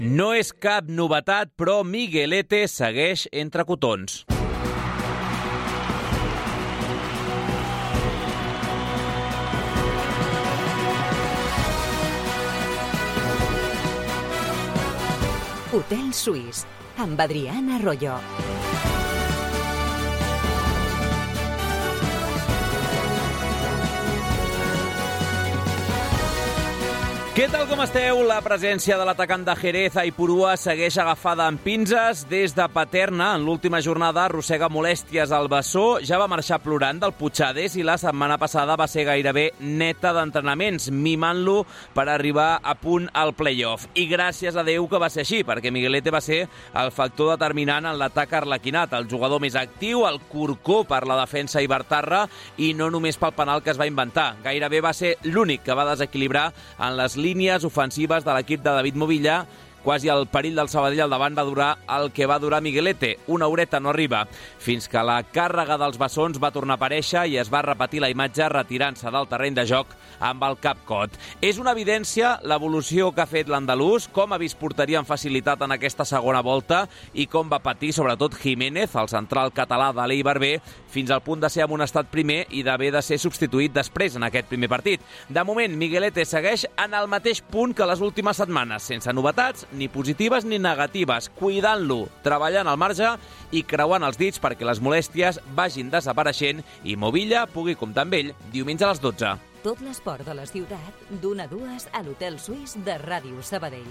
No és cap novetat, però Miguelete segueix entre cotons. Hotel Suís, amb Adriana Arroyo. Què tal com esteu? La presència de l'atacant de Jerez, Aipurua, segueix agafada amb pinces. Des de Paterna, en l'última jornada, arrossega molèsties al bessó. Ja va marxar plorant del Puigdàlber i la setmana passada va ser gairebé neta d'entrenaments, mimant-lo per arribar a punt al play-off. I gràcies a Déu que va ser així, perquè Miguelete va ser el factor determinant en l'atac arlequinat, el jugador més actiu, el corcó per la defensa ibertarra i no només pel penal que es va inventar. Gairebé va ser l'únic que va desequilibrar en les línies ofensives de l'equip de David Movilla. Quasi el perill del Sabadell al davant va durar el que va durar Miguelete. Una horeta no arriba, fins que la càrrega dels bessons va tornar a aparèixer i es va repetir la imatge retirant-se del terreny de joc amb el cap cot. És una evidència l'evolució que ha fet l'andalús, com ha vist porteria amb facilitat en aquesta segona volta i com va patir sobretot Jiménez, el central català de l'Eibar B, fins al punt de ser amonestat primer i d'haver de ser substituït després en aquest primer partit. De moment, Miguelete segueix en el mateix punt que les últimes setmanes, sense novetats, ni positives ni negatives, cuidant-lo, treballant al marge i creuant els dits perquè les molèsties vagin desapareixent i Movilla pugui comptar amb ell diumenge a les 12. Tot l'esport de la ciutat, d'1 a 2 a l'Hotel Suís de Ràdio Sabadell.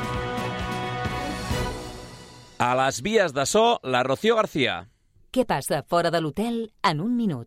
A les vies de so, la Rocío García. Què passa fora de l'hotel en un minut?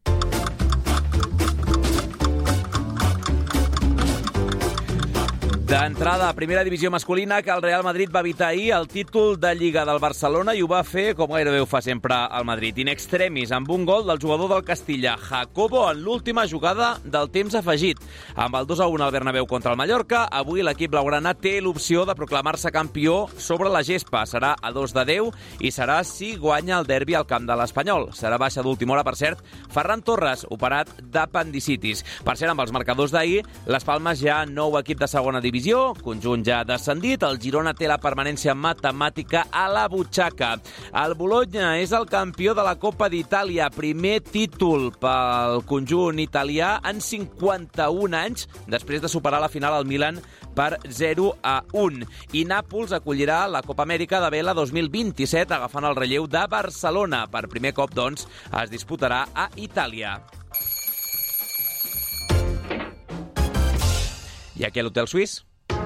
D'entrada a primera divisió masculina, que el Real Madrid va evitar ahir el títol de Lliga del Barcelona i ho va fer, com gairebé ho fa sempre el Madrid, in extremis, amb un gol del jugador del Castilla, Jacobo, en l'última jugada del temps afegit. Amb el 2-1 al Bernabéu contra el Mallorca, avui l'equip blaugrana té l'opció de proclamar-se campió sobre la gespa. Serà a 2-10 i serà si guanya el derbi al camp de l'Espanyol. Serà baixa d'última hora, per cert, Ferran Torres, operat d'apendicitis. Per cert, amb els marcadors d'ahir, les Palmes ja nou equip de segona divisió, conjunt ja descendit, el Girona té la permanència matemàtica a la butxaca. El Bologna és el campió de la Copa d'Itàlia, primer títol pel conjunt italià en 51 anys, després de superar la final al Milan per 0-1. I Nàpols acollirà la Copa Amèrica de Vela 2027, agafant el relleu de Barcelona. Per primer cop, doncs, es disputarà a Itàlia. I aquí a l'Hotel Suís?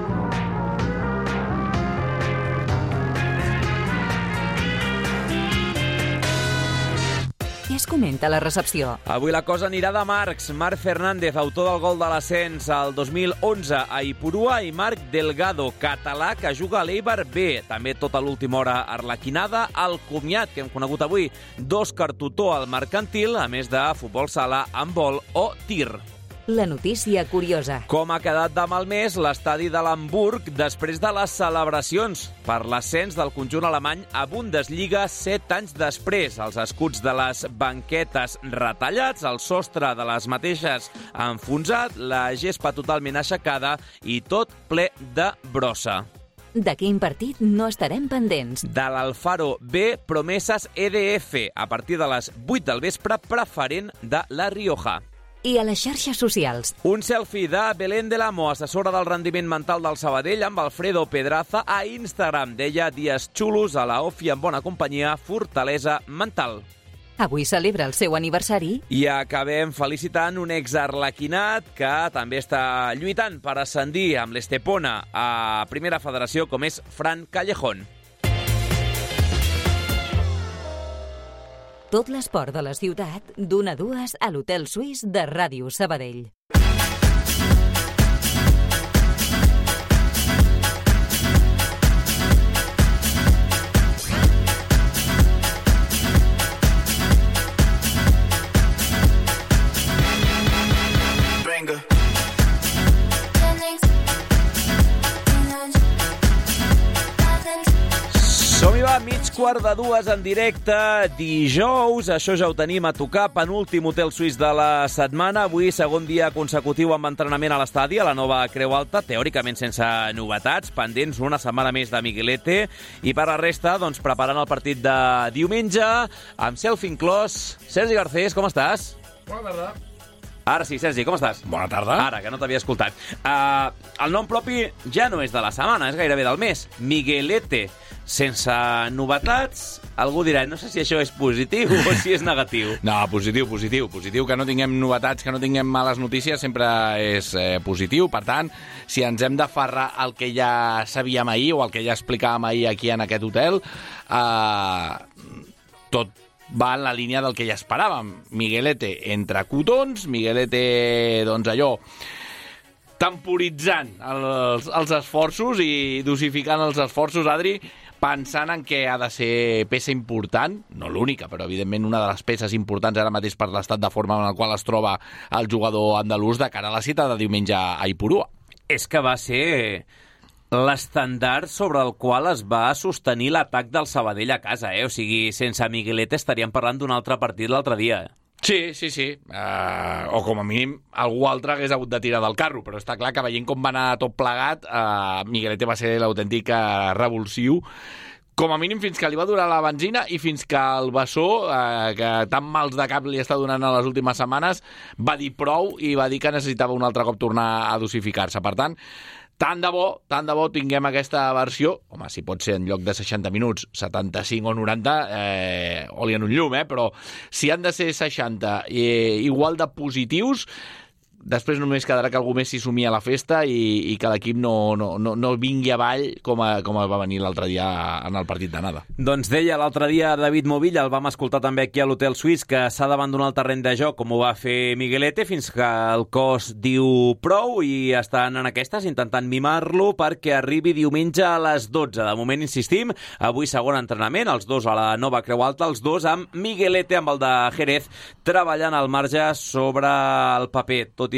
Què es comenta a la recepció? Avui la cosa anirà de Marc Fernández, autor del gol de l'ascens al 2011 a Ipurua, i Marc Delgado, català, que juga a l'Eibar B. També tota l'última hora arlequinada, el comiat que hem conegut avui d'Òscar Tutó al Mercantil, a més de futbol sala, handbol o tir. La notícia curiosa. Com ha quedat de malmès l'estadi de l'Hamburg després de les celebracions per l'ascens del conjunt alemany a Bundesliga 7 anys després. Els escuts de les banquetes retallats, el sostre de les mateixes enfonsat, la gespa totalment aixecada i tot ple de brossa. De quin partit no estarem pendents? De l'Alfaro B, Promesas EDF, a partir de les 8 del vespre, preferent de La Rioja. I a les xarxes socials. Un selfie de Belén del Amo, assessora del rendiment mental del Sabadell, amb Alfredo Pedraza a Instagram. Deia dies xulos a la off i en bona companyia, fortalesa mental. Avui celebra el seu aniversari. I acabem felicitant un exarlequinat que també està lluitant per ascendir amb l'Estepona a Primera Federació, com és Fran Callejón. Tot l'esport de la ciutat, d'1 a 2 a l'Hotel Suís de Ràdio Sabadell. Som-hi, va, 1:15 en directe, dijous, això ja ho tenim a tocar, penúltim hotel suís de la setmana, avui segon dia consecutiu amb entrenament a l'estadi, a la nova Creu Alta, teòricament sense novetats, pendents una setmana més de Miguelete, i per la resta, doncs, preparant el partit de diumenge, amb selfie inclòs. Sergi Garcés, com estàs? Bona tarda. Ara sí, Sergi, com estàs? Bona tarda. Ara, que no t'havia escoltat. El nom propi ja no és de la setmana, és gairebé del mes. Miguelete. Sense novetats, algú dirà, no sé si això és positiu o si és negatiu. No, positiu. Positiu que no tinguem novetats, que no tinguem males notícies, sempre és positiu. Per tant, si ens hem d'aferrar al que ja sabíem ahir o al que ja explicàvem ahir aquí en aquest hotel, tot va en la línia del que ja esperàvem. Miguelete entre cotons, Miguelete, doncs allò, temporitzant els esforços i dosificant els esforços, Adri, pensant en què ha de ser peça important, no l'única, però evidentment una de les peces importants ara mateix per l'estat de forma en el qual es troba el jugador andalús de cara a la cita de diumenge a Ipurua. És que va ser l'estandard sobre el qual es va sostenir l'atac del Sabadell a casa, O sigui, sense Miguelete estaríem parlant d'un altre partit l'altre dia. Sí. O com a mínim algú altre hagués hagut de tirar del carro, però està clar que veient com va anar tot plegat, Miguelete va ser l'autèntic revulsiu, com a mínim fins que li va durar la benzina i fins que el Bessó, que tan mals de cap li està donant a les últimes setmanes, va dir prou i va dir que necessitava un altre cop tornar a dosificar-se. Per tant, tant de bo tinguem aquesta versió, home, si pot ser en lloc de 60 minuts, 75 o 90, oli en un llum, però si han de ser 60 igual de positius, després només quedarà que algú més s'hi sumi a la festa i que l'equip no vingui avall com va venir l'altre dia en el partit d'anada. Doncs deia l'altre dia David Movilla, el vam escoltar també aquí a l'Hotel Suís, que s'ha d'abandonar el terreny de joc com ho va fer Miguelete fins que el cos diu prou i estan en aquestes intentant mimar-lo perquè arribi diumenge a les 12. De moment, insistim, avui segon entrenament, els dos a la nova Creu Alta, els dos amb Miguelete, amb el de Jerez, treballant al marge sobre el paper, tot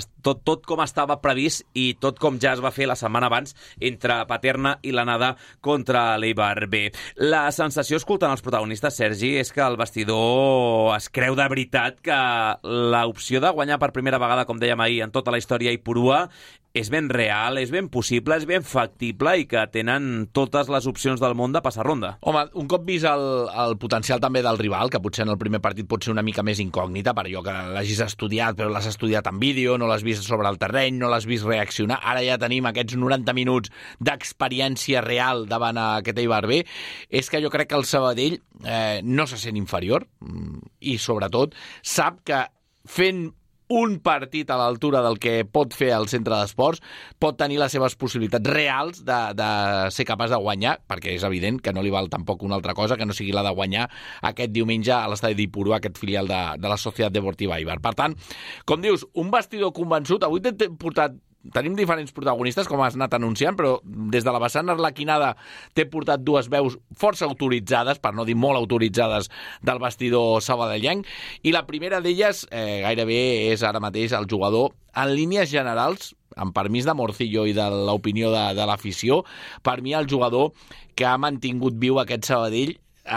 com estava previst i tot com ja es va fer la setmana abans entre Paterna i l'anada contra l'Eibar B. La sensació, escoltant els protagonistes, Sergi, és que el vestidor es creu de veritat que l'opció de guanyar per primera vegada, com dèiem ahir, en tota la història a Ipurua, és ben real, és ben possible, és ben factible i que tenen totes les opcions del món de passar ronda. Home, un cop vist el potencial també del rival, que potser en el primer partit pot ser una mica més incògnita, per allò que l'hagis estudiat, però l'has estudiat en vídeo, no l'has vist sobre el terreny, no l'has vist reaccionar, ara ja tenim aquests 90 minuts d'experiència real davant aquest Eibar B, és que jo crec que el Sabadell no se sent inferior i sobretot sap que fent un partit a l'altura del que pot fer el centre d'esports pot tenir les seves possibilitats reals de ser capaç de guanyar, perquè és evident que no li val tampoc una altra cosa que no sigui la de guanyar aquest diumenge a l'estadi d'Ipurua, aquest filial de la Societat Deportiva Eibar. Per tant, com dius, un vestidor convençut. Avui tenim diferents protagonistes, com has anat anunciant, però des de la vessant arlequinada t'he portat dues veus força autoritzades, per no dir molt autoritzades, del vestidor sabadellenc, i la primera d'elles gairebé és ara mateix el jugador, en línies generals, amb permís de Morcillo i de l'opinió de l'afició, per mi el jugador que ha mantingut viu aquest Sabadell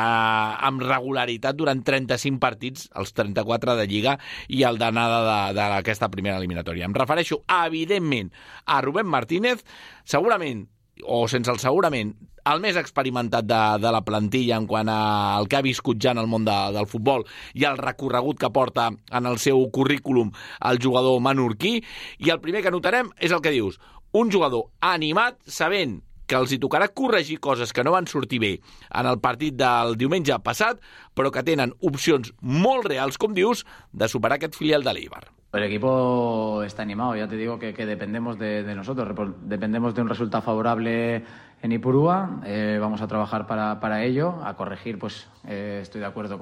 amb regularitat durant 35 partits, els 34 de Lliga i el d'anada d'aquesta primera eliminatòria. Em refereixo, evidentment, a Rubén Martínez, segurament, o sense el segurament, el més experimentat de la plantilla en quant al que ha viscut ja en el món del futbol i el recorregut que porta en el seu currículum el jugador menorquí, i el primer que notarem és el que dius, un jugador animat, sabent que els hi tocarà corregir coses que no van sortir bé en el partit del diumenge passat, però que tenen opcions molt reals, com dius, de superar aquest filial de l'Eibar. El equipo está animado, ya te digo que dependemos de nosotros, dependemos de un resultado favorable en Ipurúa, vamos a trabajar para ello, a corregir, pues estoy de acuerdo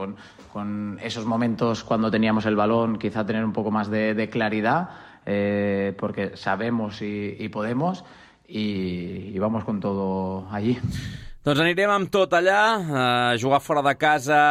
con esos momentos cuando teníamos el balón, quizá tener un poco más de claridad, porque sabemos y podemos, y vamos con todo allí. Doncs anirem amb tot allà. Jugar fora de casa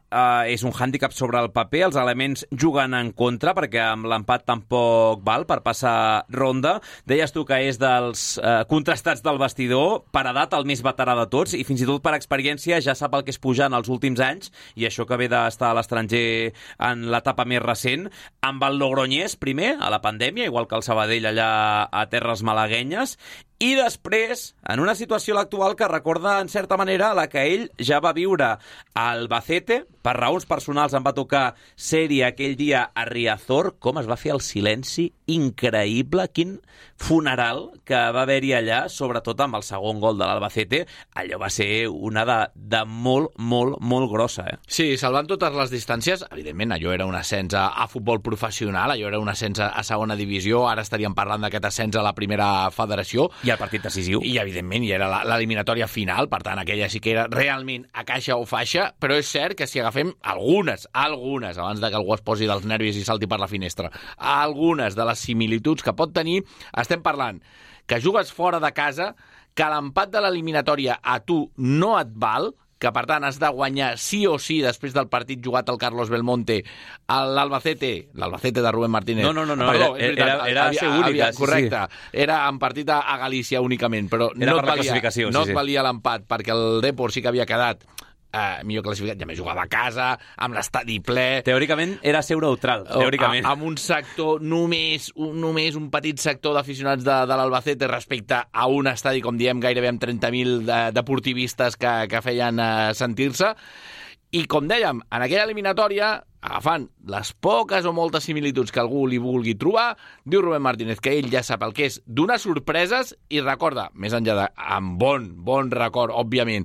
és un hàndicap sobre el paper. Els elements juguen en contra perquè amb l'empat tampoc val per passar ronda. Deies tu que és dels contrastats del vestidor, per edat el més veterà de tots i fins i tot per experiència ja sap el que és pujar en els últims anys i això que ve d'estar a l'estranger en l'etapa més recent. Amb el Logroñés primer, a la pandèmia, igual que el Sabadell allà a terres malaguenyes, i després, en una situació actual que recorda, en certa manera, la que ell ja va viure a Albacete. Per raons personals em va tocar ser-hi aquell dia a Riazor. Com es va fer el silenci increïble. Quin funeral que va haver-hi allà, sobretot amb el segon gol de l'Albacete. Allò va ser una de molt, molt, molt grossa. Sí, salvant totes les distàncies, evidentment, allò era un ascens a futbol professional, allò era un ascens a segona divisió, ara estaríem parlant d'aquest ascens a la primera federació. I el partit decisiu. I, evidentment, hi era l'eliminatòria final, per tant, aquella sí que era realment a caixa o faixa, però és cert que si agafem algunes, abans de que algú es posi dels nervis i salti per la finestra, algunes de les similituds que pot tenir, estem parlant que jugues fora de casa, que l'empat de l'eliminatòria a tu no et val, que per tant has de guanyar sí o sí després del partit jugat al Carlos Belmonte l'Albacete de Rubén Martínez. No, perdó, era ser única. Correcte, sí. Era en partit a Galícia únicament, però era no et valia l'empat perquè el Depor sí que havia quedat millor classificat, ja més jugava a casa, amb l'estadi ple. Teòricament era seu neutral, teòricament. Amb un sector, només un petit sector d'aficionats de l'Albacete respecte a un estadi, com diem, gairebé amb 30.000 deportivistes que feien sentir-se. I, com dèiem, en aquella eliminatòria, agafant les poques o moltes similituds que algú li vulgui trobar, diu Rubén Martínez que ell ja sap el que és donar sorpreses i recorda, més enllà de, amb bon record, òbviament,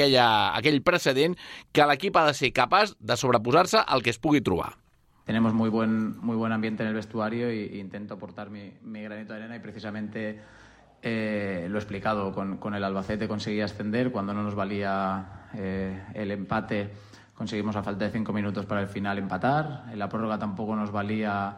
aquell precedent, que l'equip ha de ser capaç de sobreposar-se al que es pugui trobar. Tenemos muy buen ambiente en el vestuario e intento aportar mi granito de arena y precisamente lo he explicado, con el Albacete conseguí ascender cuando no nos valía el empate. Conseguimos a falta de 5 minutos para el final empatar. En la prórroga tampoco nos valía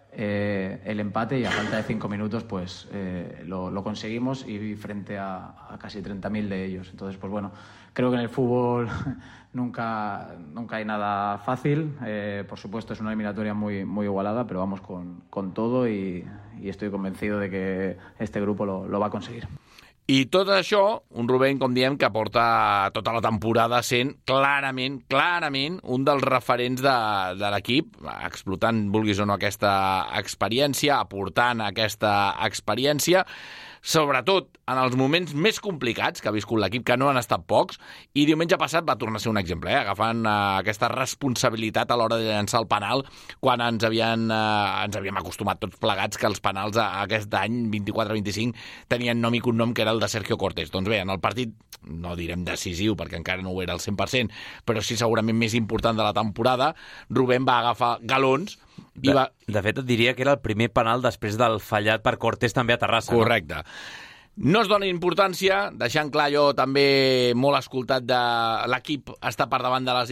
el empate y a falta de 5 minutos pues lo conseguimos y frente a casi 30.000 de ellos. Entonces, pues bueno, creo que en el fútbol nunca hay nada fácil. Por supuesto es una eliminatoria muy igualada, pero vamos con todo y estoy convencido de que este grupo lo va a conseguir. I tot això, un Rubén, com diem, que porta tota la temporada sent clarament un dels referents de l'equip, explotant, vulguis o no, aquesta experiència, aportant aquesta experiència, sobretot en els moments més complicats que ha viscut l'equip, que no han estat pocs, i diumenge passat va tornar a ser un exemple, agafant aquesta responsabilitat a l'hora de llançar el penal, quan ens havíem acostumat tots plegats que els penals aquest any, 24-25, tenien nom i cognom, que era el de Sergio Cortés. Doncs bé, en el partit, no direm decisiu, perquè encara no ho era al 100%, però sí segurament més important de la temporada, Rubén va agafar galons. De fet, et diria que era el primer penal després del fallat per Cortés també a Terrassa. Correcte. No es dona importància, deixant clar allò també molt escoltat de l'equip està per davant de les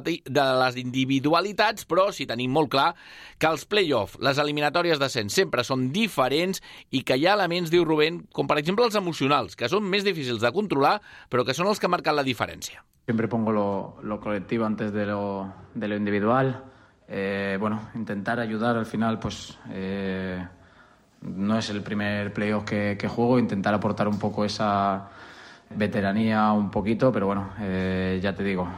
individualitats, però sí tenim molt clar que els play-off, les eliminatòries d'ascens, sempre són diferents i que hi ha elements, diu Rubén, com per exemple els emocionals, que són més difícils de controlar, però que són els que marquen la diferència. Siempre pongo lo colectivo antes de lo individual. Intentar ayudar al final, pues no es el primer playoff que juego, intentar aportar un poco esa veteranía un poquito, pero bueno, ya te digo,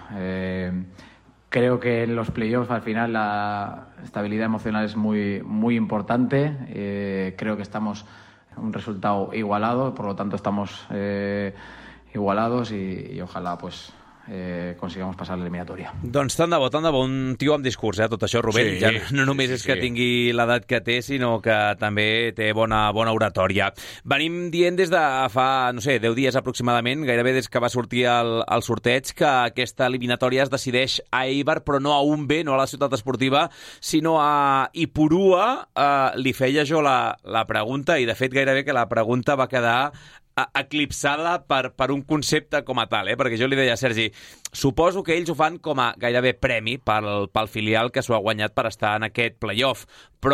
creo que en los playoffs al final la estabilidad emocional es muy importante. Creo que estamos en un resultado igualado, por lo tanto estamos igualados y ojalá pues consigamos passar l'eliminatòria. Doncs tant de bo, un tio amb discurs, tot això, Rubén. Sí, ja no només és que tingui l'edat que té, sinó que també té bona oratòria. Venim dient des de fa, 10 dies aproximadament, gairebé des que va sortir el sorteig, que aquesta eliminatòria es decideix a Eibar, però no a UNB, no a la ciutat esportiva, sinó a Ipurua. Li feia jo la pregunta, i de fet gairebé que la pregunta va quedar eclipsada per un concepte com a tal, perquè jo li deia a Sergi, suposo que ells ho fan com a gairebé premi pel filial que s'ho ha guanyat per estar en aquest playoff, però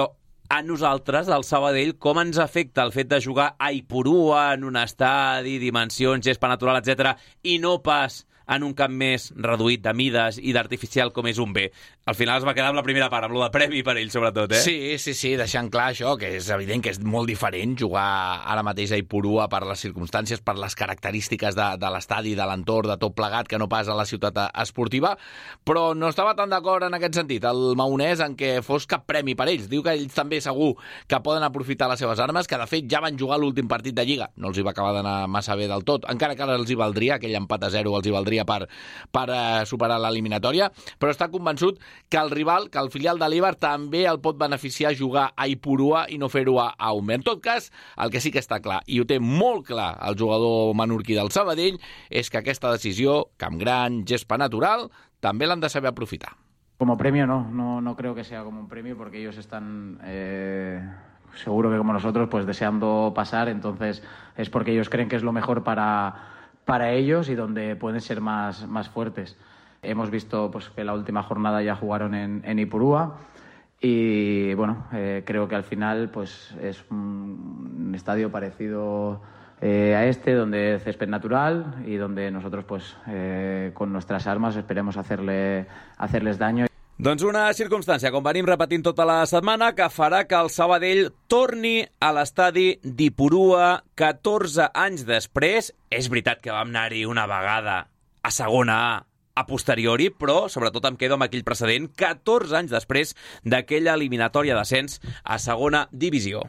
a nosaltres, al Sabadell, com ens afecta el fet de jugar a Ipurua, en un estadi, dimensions, gespa natural, etc., i no pas en un camp més reduït de mides i d'artificial com és un B. Al final es va quedar amb la primera part, amb lo de premi per ell, sobretot, eh? Sí, deixant clar això, que és evident que és molt diferent jugar ara mateix a Ipurua per les circumstàncies, per les característiques de l'estadi, de l'entorn, de tot plegat, que no pas a la ciutat esportiva, però no estava tan d'acord en aquest sentit, el maonès, en què fos cap premi per ells. Diu que ells també segur que poden aprofitar les seves armes, que de fet ja van jugar l'últim partit de Lliga. No els hi va acabar d'anar massa bé del tot, encara que ara els hi valdria, aquell empat a 0 els hi valdria per superar l'eliminatòria, però està convençut que el rival, que el filial de l'Eibar, també el pot beneficiar jugar a Ipurua i no fer-ho a Ume. En tot cas, el que sí que està clar, i ho té molt clar el jugador menorquí del Sabadell, és que aquesta decisió, camp gran, gespa natural, també l'han de saber aprofitar. Como premio no creo que sea como un premio porque ellos están seguro que como nosotros pues deseando pasar, entonces es porque ellos creen que es lo mejor para ellos y donde pueden ser más fuertes. Hemos visto pues que la última jornada ya jugaron en Ipurúa y bueno, creo que al final pues es un estadio parecido a este, donde césped natural y donde nosotros pues con nuestras armas esperemos hacerles daño. Doncs una circumstància, com venim repetint tota la setmana, que farà que el Sabadell torni a l'estadi d'Ipurua 14 anys després. És veritat que vam anar-hi una vegada a segona a posteriori, però sobretot em quedo amb aquell precedent 14 anys després d'aquella eliminatòria d'ascens a segona divisió.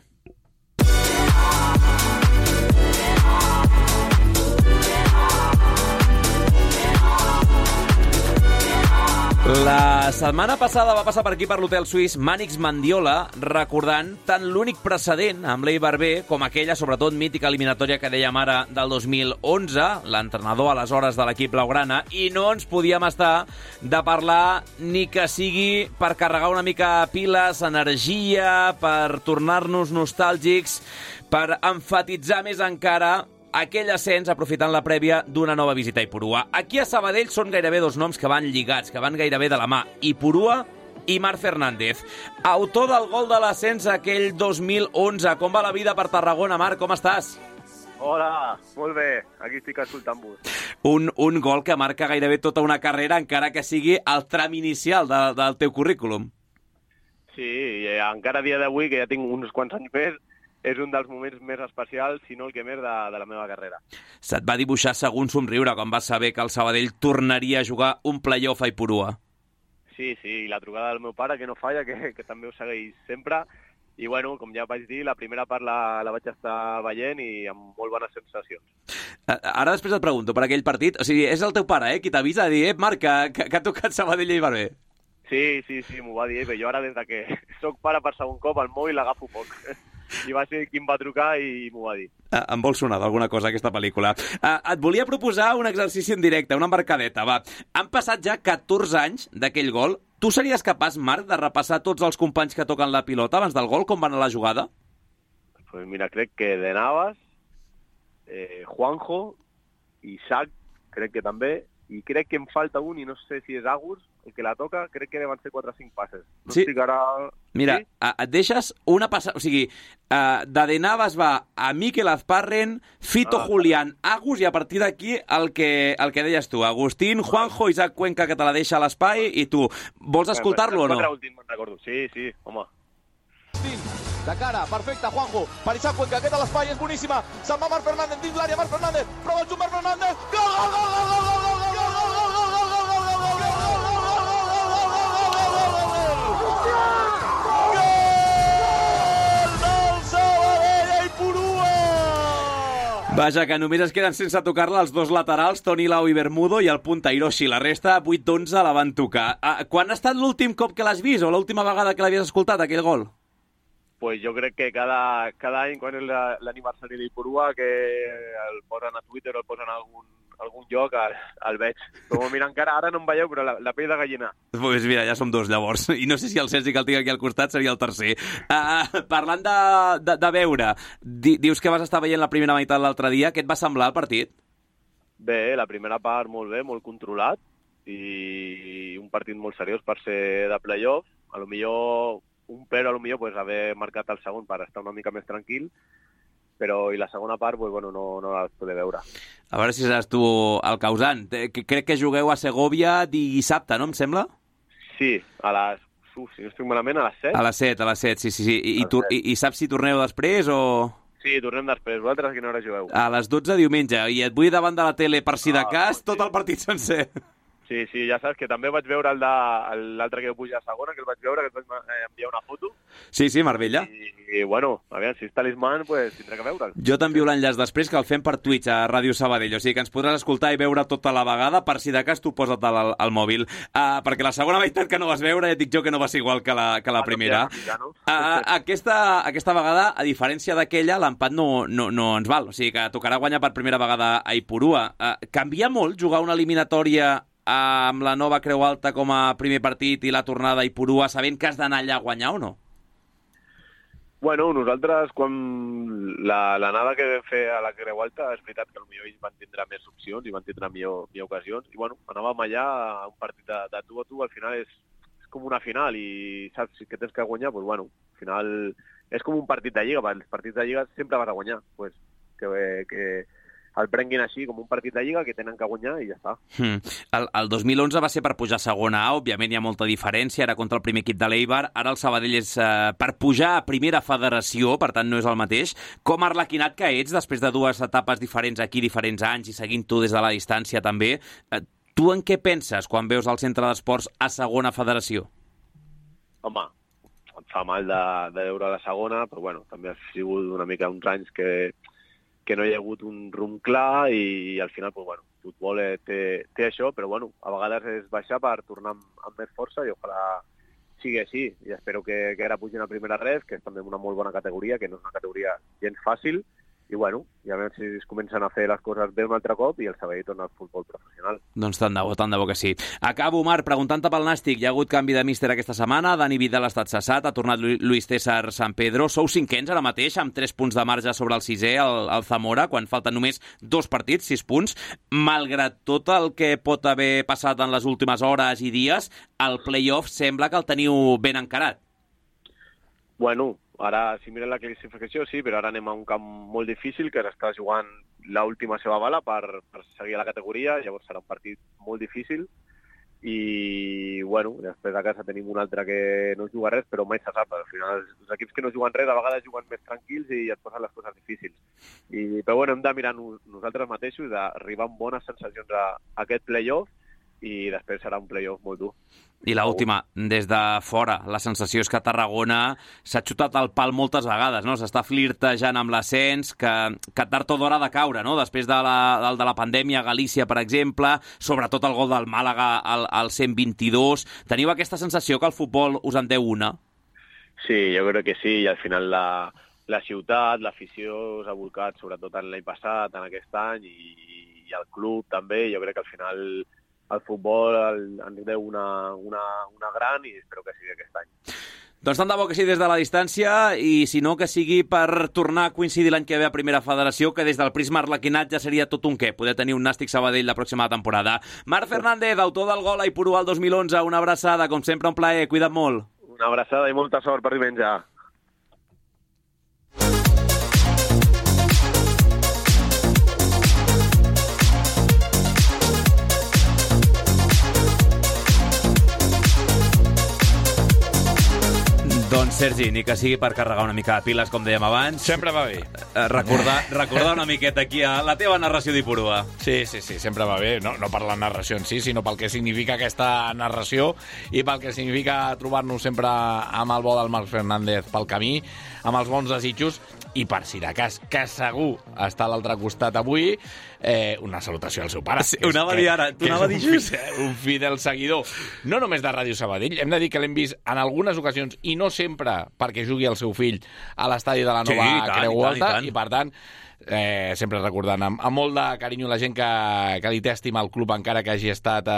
La setmana passada va passar per aquí, per l'hotel suís, Mànix Mandiola, recordant tant l'únic precedent amb l'Eibar B com aquella, sobretot, mítica eliminatòria que dèiem ara del 2011, l'entrenador aleshores de l'equip blaugrana, i no ens podíem estar de parlar ni que sigui per carregar una mica piles, energia, per tornar-nos nostàlgics, per emfatitzar més encara aquell ascens aprofitant la prèvia d'una nova visita a Ipurua. Aquí a Sabadell són gairebé dos noms que van lligats, que van gairebé de la mà. Ipurua i Marc Fernández. Autor del gol de l'ascens aquell 2011. Com va la vida per Tarragona, Marc? Com estàs? Hola, molt bé. Aquí estic escoltant-vos. Un gol que marca gairebé tota una carrera, encara que sigui el tram inicial del teu currículum. Sí, encara a dia d'avui, que ja tinc uns quants anys més, és un dels moments més especials, si no el que més, de la meva carrera. Se't va dibuixar segon somriure quan vas saber que el Sabadell tornaria a jugar un play-off a Ipurua. Sí, i la trucada del meu pare, que no falla, que també ho segueix sempre. I bueno, com ja vaig dir, la primera part la vaig estar veient i amb molt bones sensacions. Ara després et pregunto per aquell partit. O sigui, és el teu pare, qui t'avisa a dir, Marc, que ha tocat Sabadell i Eibar B. Sí, m'ho va dir. Jo ara, des que soc pare per segon cop, el mòbil l'agafo poc. I va ser qui em va trucar i m'ho va dir. Em vol sonar d'alguna cosa aquesta pel·lícula. Et volia proposar un exercici en directe, una embarcadeta, va. Han passat ja 14 anys d'aquell gol. Tu series capaç, Marc, de repassar tots els companys que toquen la pilota abans del gol, com va anar la jugada? Pues mira, crec que De Navas, Juanjo, Isaac, crec que també, i crec que em falta un, i no sé si és Agus, el que la toca, crec que deuen ser 4 o 5 passes. No sí. Estic ara... Mira, sí? Et deixes una passada... O sigui, de Navas va a Mikel Azparren, Fito Julián, Agus, i a partir d'aquí el que deies tu. Agustín, Juanjo, Isaac Cuenca, que te la deixa a l'espai, i tu. Vols escoltar-lo o no? Sí, home. De cara, perfecte, Juanjo, per Isaac Cuenca, aquest a l'espai és boníssima, se'n va Marc Fernández dins l'àrea, Marc Fernández, prova el xut Marc Fernández, gol, gol, gol, gol, gol, gol, gol, gol, gol, gol, Vaja, que només es queden sense tocar-la els dos laterals, Toni Lau i Bermudo, i el punta Hiroshi. La resta, 8-11, la van tocar. Quan ha estat l'últim cop que l'has vist, o l'última vegada que l'havies escoltat, aquell gol? Pues jo crec que cada any, quan és l'aniversari d'Ipurua, que el posen a Twitter o el posen a algun lloc, el veig. Com mira, encara ara no em veieu, però la pell de gallina. Pues mira, ja som dos llavors. I no sé si el Sergi, que el tinc aquí al costat, seria el tercer. Parlant de veure, dius que vas estar veient la primera meitat l'altre dia. Què et va semblar el partit? Bé, la primera part molt bé, molt controlat, i un partit molt seriós per ser de play-off. A lo millor un però potser pues, haver marcat el segon per estar una mica més tranquil, però i la segona part pues, bueno, no la vaig poder veure. A veure si seràs tu el causant. Crec que jugueu a Segovia dissabte, no em sembla? Sí, a les... si no estic malament, a les 7. A les 7, sí. I saps si torneu després o...? Sí, tornem després. Vosaltres a quina hora jugueu? A les 12 diumenge. I et vull davant de la tele per si de cas tot el partit sencer. Sí, ja saps que també vaig veure l'altre que puja a segona, que el vaig veure, que et vaig enviar una foto. Sí, Marbella. I bueno, a veure, si és talismàn, pues tindré que veure'l. Jo t'envio l'enllaç després, que el fem per Twitch a Ràdio Sabadell, o sigui que ens podràs escoltar i veure tota la vegada, per si de cas tu posa't al mòbil. Perquè la segona meitat que no vas veure, ja et dic jo que no va ser igual que la primera. Aquesta vegada, a diferència d'aquella, l'empat no ens val. O sigui que tocarà guanyar per primera vegada a Ipurua. Canvia molt jugar una eliminatòria amb la nova Creu Alta com a primer partit i la tornada a Ipurua, sabent que has d'anar allà a guanyar o no? Bueno, nosaltres, quan l'anada que vam fer a la Creu Alta, és veritat que potser ells van tindre més opcions i van tindre millor ocasions, i bueno, anàvem allà a un partit de tu a tu, al final és com una final, i saps que tens que guanyar, doncs bueno, al final és com un partit de Lliga, els partits de Lliga sempre vas a guanyar, pues, que el prenguin així, com un partit de Lliga que tenen que guanyar i ja està. El 2011 va ser per pujar a segona A, òbviament hi ha molta diferència, era contra el primer equip de l'Eibar, ara el Sabadell és per pujar a primera federació, per tant no és el mateix. Com arlequinat que ets, després de dues etapes diferents aquí, diferents anys, i seguint tu des de la distància també, tu en què penses quan veus el centre d'esports a segona federació? Home, em fa mal de veure la segona, però bueno, també ha sigut una mica uns anys que no hi ha hagut un rumb clar i al final, pues, bueno, el futbol té això, però bueno, a vegades és baixar per tornar amb més força i ojalà sigui així. I espero que ara pugin a primera ref, que és també una molt bona categoria, que no és una categoria gens fàcil, i bueno, ja veure si es comencen a fer les coses bé un altre cop i el Sabadell torna al futbol professional. Doncs tant de bo que sí. Acabo, Marc, preguntant-te pel Nàstic. Hi ha hagut canvi de míster aquesta setmana, Dani Vidal ha estat cessat, ha tornat Luis César San Pedro. Sou cinquens ara mateix, amb 3 punts de marge sobre el sisè, el Zamora, quan falten només 2 partits, 6 punts. Malgrat tot el que pot haver passat en les últimes hores i dies, el play-off sembla que el teniu ben encarat. Bueno, ara, si mirem la classificació, sí, però ara anem a un camp molt difícil, que s'està jugant l'última seva bala per seguir a la categoria, llavors serà un partit molt difícil, i, bueno, després a casa tenim un altre que no juga res, però mai se sap. Al final, els equips que no juguen res, a vegades juguen més tranquils i et posen les coses difícils. Però, bueno, hem de mirar nosaltres mateixos, d'arribar amb bones sensacions a aquest play-off, i després serà un play-off molt dur. I l'última, des de fora, la sensació és que Tarragona s'ha xutat el pal moltes vegades, no? S'està flirtejant amb l'ascens, que tard o d'hora ha de caure, no? Després de la pandèmia a Galícia, per exemple, sobretot el gol del Màlaga al 122. Teniu aquesta sensació que el futbol us en deu una? Sí, jo crec que sí, i al final la ciutat, l'afició s'ha volcat, sobretot l'any passat, en aquest any, i el club també. Jo crec que al final el futbol ens deu una gran, i espero que sigui aquest any. Doncs tant de bo que sigui des de la distància, i si no, que sigui per tornar a coincidir l'any que ve a Primera Federació, que des del prisma arlequinat ja seria tot un què, poder tenir un Nàstic Sabadell la pròxima temporada. Marc Fernández, autor del gol a Ipurua el 2011, una abraçada, com sempre un plaer, cuida't molt. Una abraçada i molta sort per diumenge. Doncs, Sergi, ni que sigui per carregar una mica de piles, com dèiem abans. Sempre va bé. Recordar una miqueta aquí a la teva narració d'Ipurua. Sí, sempre va bé. No per la narració en si, sinó pel que significa aquesta narració i pel que significa trobar-nos sempre amb el bo del Marc Fernández pel camí, amb els bons desitjos, i per si de cas, que segur està a l'altre costat avui, una salutació al seu pare. Sí, ho anava a dir ara. Tu anava a dir just. Un fidel seguidor, no només de Ràdio Sabadell. Hem de dir que l'hem vist en algunes ocasions, i no sempre perquè jugui el seu fill a l'estadi de la nova Creu Alta, i per tant sempre recordant amb molt de carinyo la gent que li té estima al club, encara que hagi estat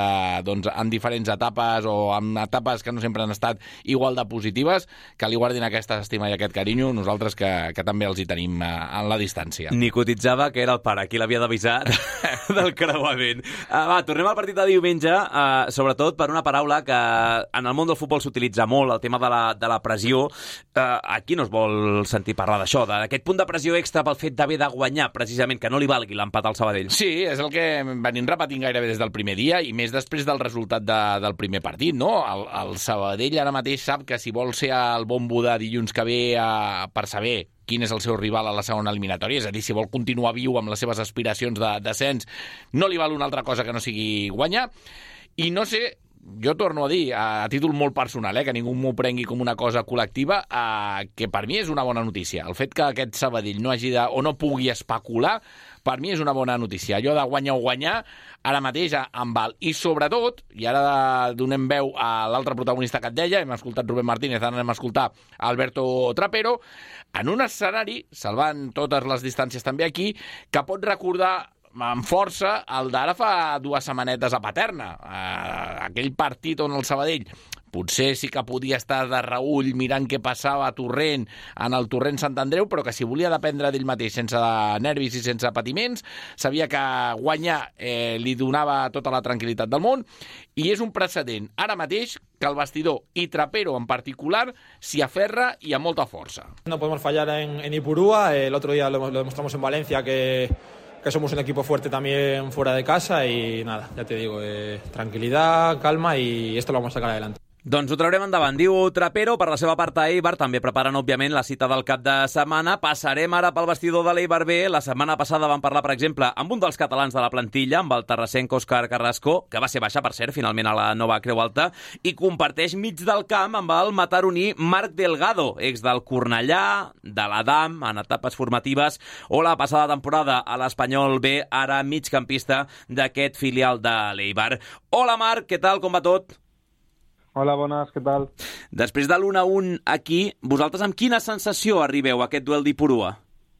en diferents etapes o en etapes que no sempre han estat igual de positives, que li guardin aquesta estima i aquest carinyo, nosaltres que també els hi tenim en la distància. Ni cotitzava que era el pare qui l'havia d'avisar del creuament. Tornem al partit de diumenge, sobretot per una paraula que en el món del futbol s'utilitza molt, el tema de la pressió. Aquí no es vol sentir parlar d'això, d'aquest punt de pressió extra pel fet d'haver de guanyar, precisament, que no li valgui l'empat al Sabadell. Sí, és el que venim repetint gairebé des del primer dia i més després del resultat del primer partit, no? El Sabadell ara mateix sap que si vol ser el bombo de dilluns que ve per saber quin és el seu rival a la segona eliminatòria, és a dir, si vol continuar viu amb les seves aspiracions de descens, no li val una altra cosa que no sigui guanyar. I no sé, jo torno a dir, a títol molt personal, que ningú m'ho prengui com una cosa col·lectiva, que per mi és una bona notícia. El fet que aquest Sabadell no hagi o no pugui especular, per mi és una bona notícia. Allò de guanyar o guanyar, ara mateix em val. I sobretot, i ara donem veu a l'altre protagonista que et deia, hem escoltat Rubén Martínez, ara anem a escoltar Alberto Trapero, en un escenari, salvant totes les distàncies també aquí, que pot recordar amb força el d'ara fa 2 setmanetes a Paterna. Aquell partit on el Sabadell potser sí que podia estar de reull mirant què passava a Torrent, en el Torrent Sant Andreu, però que si volia dependre d'ell mateix sense nervis i sense patiments, sabia que guanyar li donava tota la tranquil·litat del món, i és un precedent ara mateix que el vestidor, i Trapero en particular, s'hi aferra i amb molta força. No podemos fallar en Ipurúa, el otro día lo demostramos en Valencia que somos un equipo fuerte también fuera de casa y nada, ya te digo, tranquilidad, calma y esto lo vamos a sacar adelante. Doncs ho traurem endavant, diu Trapero. Per la seva part a Eibar també preparen, òbviament, la cita del cap de setmana. Passarem ara pel vestidor de l'Eibar B. La setmana passada vam parlar, per exemple, amb un dels catalans de la plantilla, amb el terrassenc Òscar Carrasco, que va ser baixa, per cert, finalment a la nova Creu Alta, i comparteix mig del camp amb el mataroní Marc Delgado, ex del Cornellà, de l'Adam, en etapes formatives, o la passada temporada a l'Espanyol B, ara migcampista d'aquest filial de l'Eibar. Hola, Marc, què tal, com va tot? Hola, bones, què tal? Després de l'1-1 aquí, vosaltres amb quina sensació arribeu a aquest duel d'Ipurua?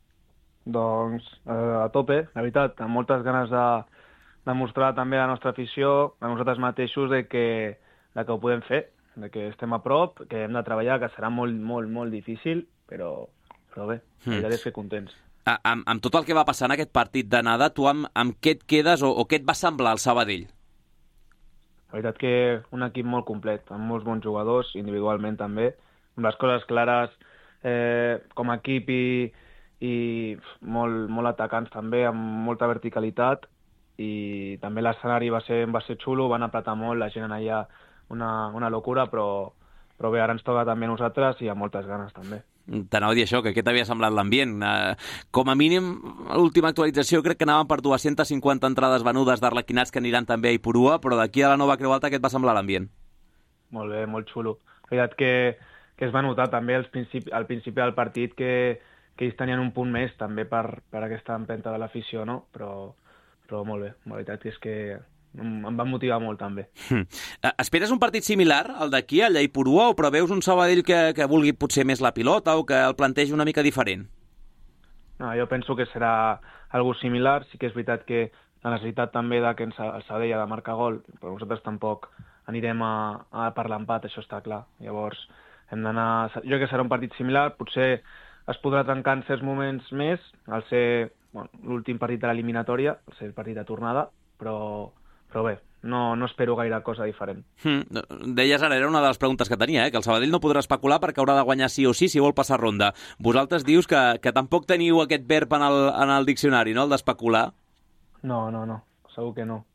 Doncs a tope, la veritat, amb moltes ganes de demostrar també a la nostra afició, a nosaltres mateixos, de que ho podem fer, de que estem a prop, que hem de treballar, que serà molt, molt, molt difícil, però bé, la veritat és que contents. Amb tot el que va passar en aquest partit d'anada, tu amb què et quedes o què et va semblar el Sabadell? La veritat que un equip molt complet, amb molts bons jugadors, individualment també, amb les coses clares com a equip i molt atacants també, amb molta verticalitat, i també l'escenari va ser xulo, van apretar molt, la gent allà una locura, però bé, ara ens toca també a nosaltres i amb moltes ganes també. T'anava a dir això, que què t'havia semblat l'ambient? Com a mínim, a l'última actualització crec que anàvem per 250 entrades venudes d'arlequinats que aniran també a Ipurua, però d'aquí a la nova Creu Alta, què et va semblar l'ambient? Molt bé, molt xulo. La veritat que es va notar també al principi del partit que ells tenien un punt més també per aquesta empenta de l'afició, no? Però molt bé, la veritat és que em va motivar molt també. Esperes un partit similar al d'aquí, al Ipurua, o preveus un Sabadell que vulgui potser més la pilota o que el plantegi una mica diferent? No, jo penso que serà algo similar. Sí que és veritat que la necessitat també que el Sabadell ha de marcar gol, però nosaltres tampoc anirem per l'empat, això està clar. Llavors hem d'anar... Jo crec que serà un partit similar, potser es podrà trencar en certs moments més, al ser l'últim partit de l'eliminatòria, al ser el partit de tornada, però bé, no espero gaire cosa diferent. Deies ara, era una de les preguntes que tenia, que el Sabadell no podrà especular perquè haurà de guanyar sí o sí si vol passar ronda. Vosaltres dius que tampoc teniu aquest verb en el diccionari, no?, el d'especular? No, segur que no.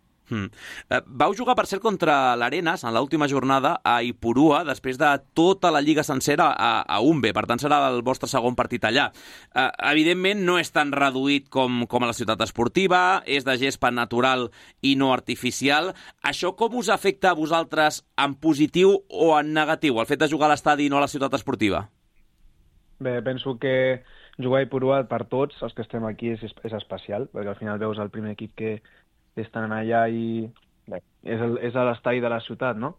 Vau jugar, per cert, contra l'Arenas en l'última jornada a Ipurua, després de tota la lliga sencera a UMBE, per tant serà el vostre segon partit allà. Evidentment no és tan reduït com a la ciutat esportiva, és de gespa natural i no artificial. Això com us afecta a vosaltres en positiu o en negatiu, el fet de jugar a l'estadi i no a la ciutat esportiva? Bé, penso que jugar a Ipurua per tots els que estem aquí és especial, perquè al final veus el primer equip que estan allà i bé, és a l'estadi de la ciutat, no?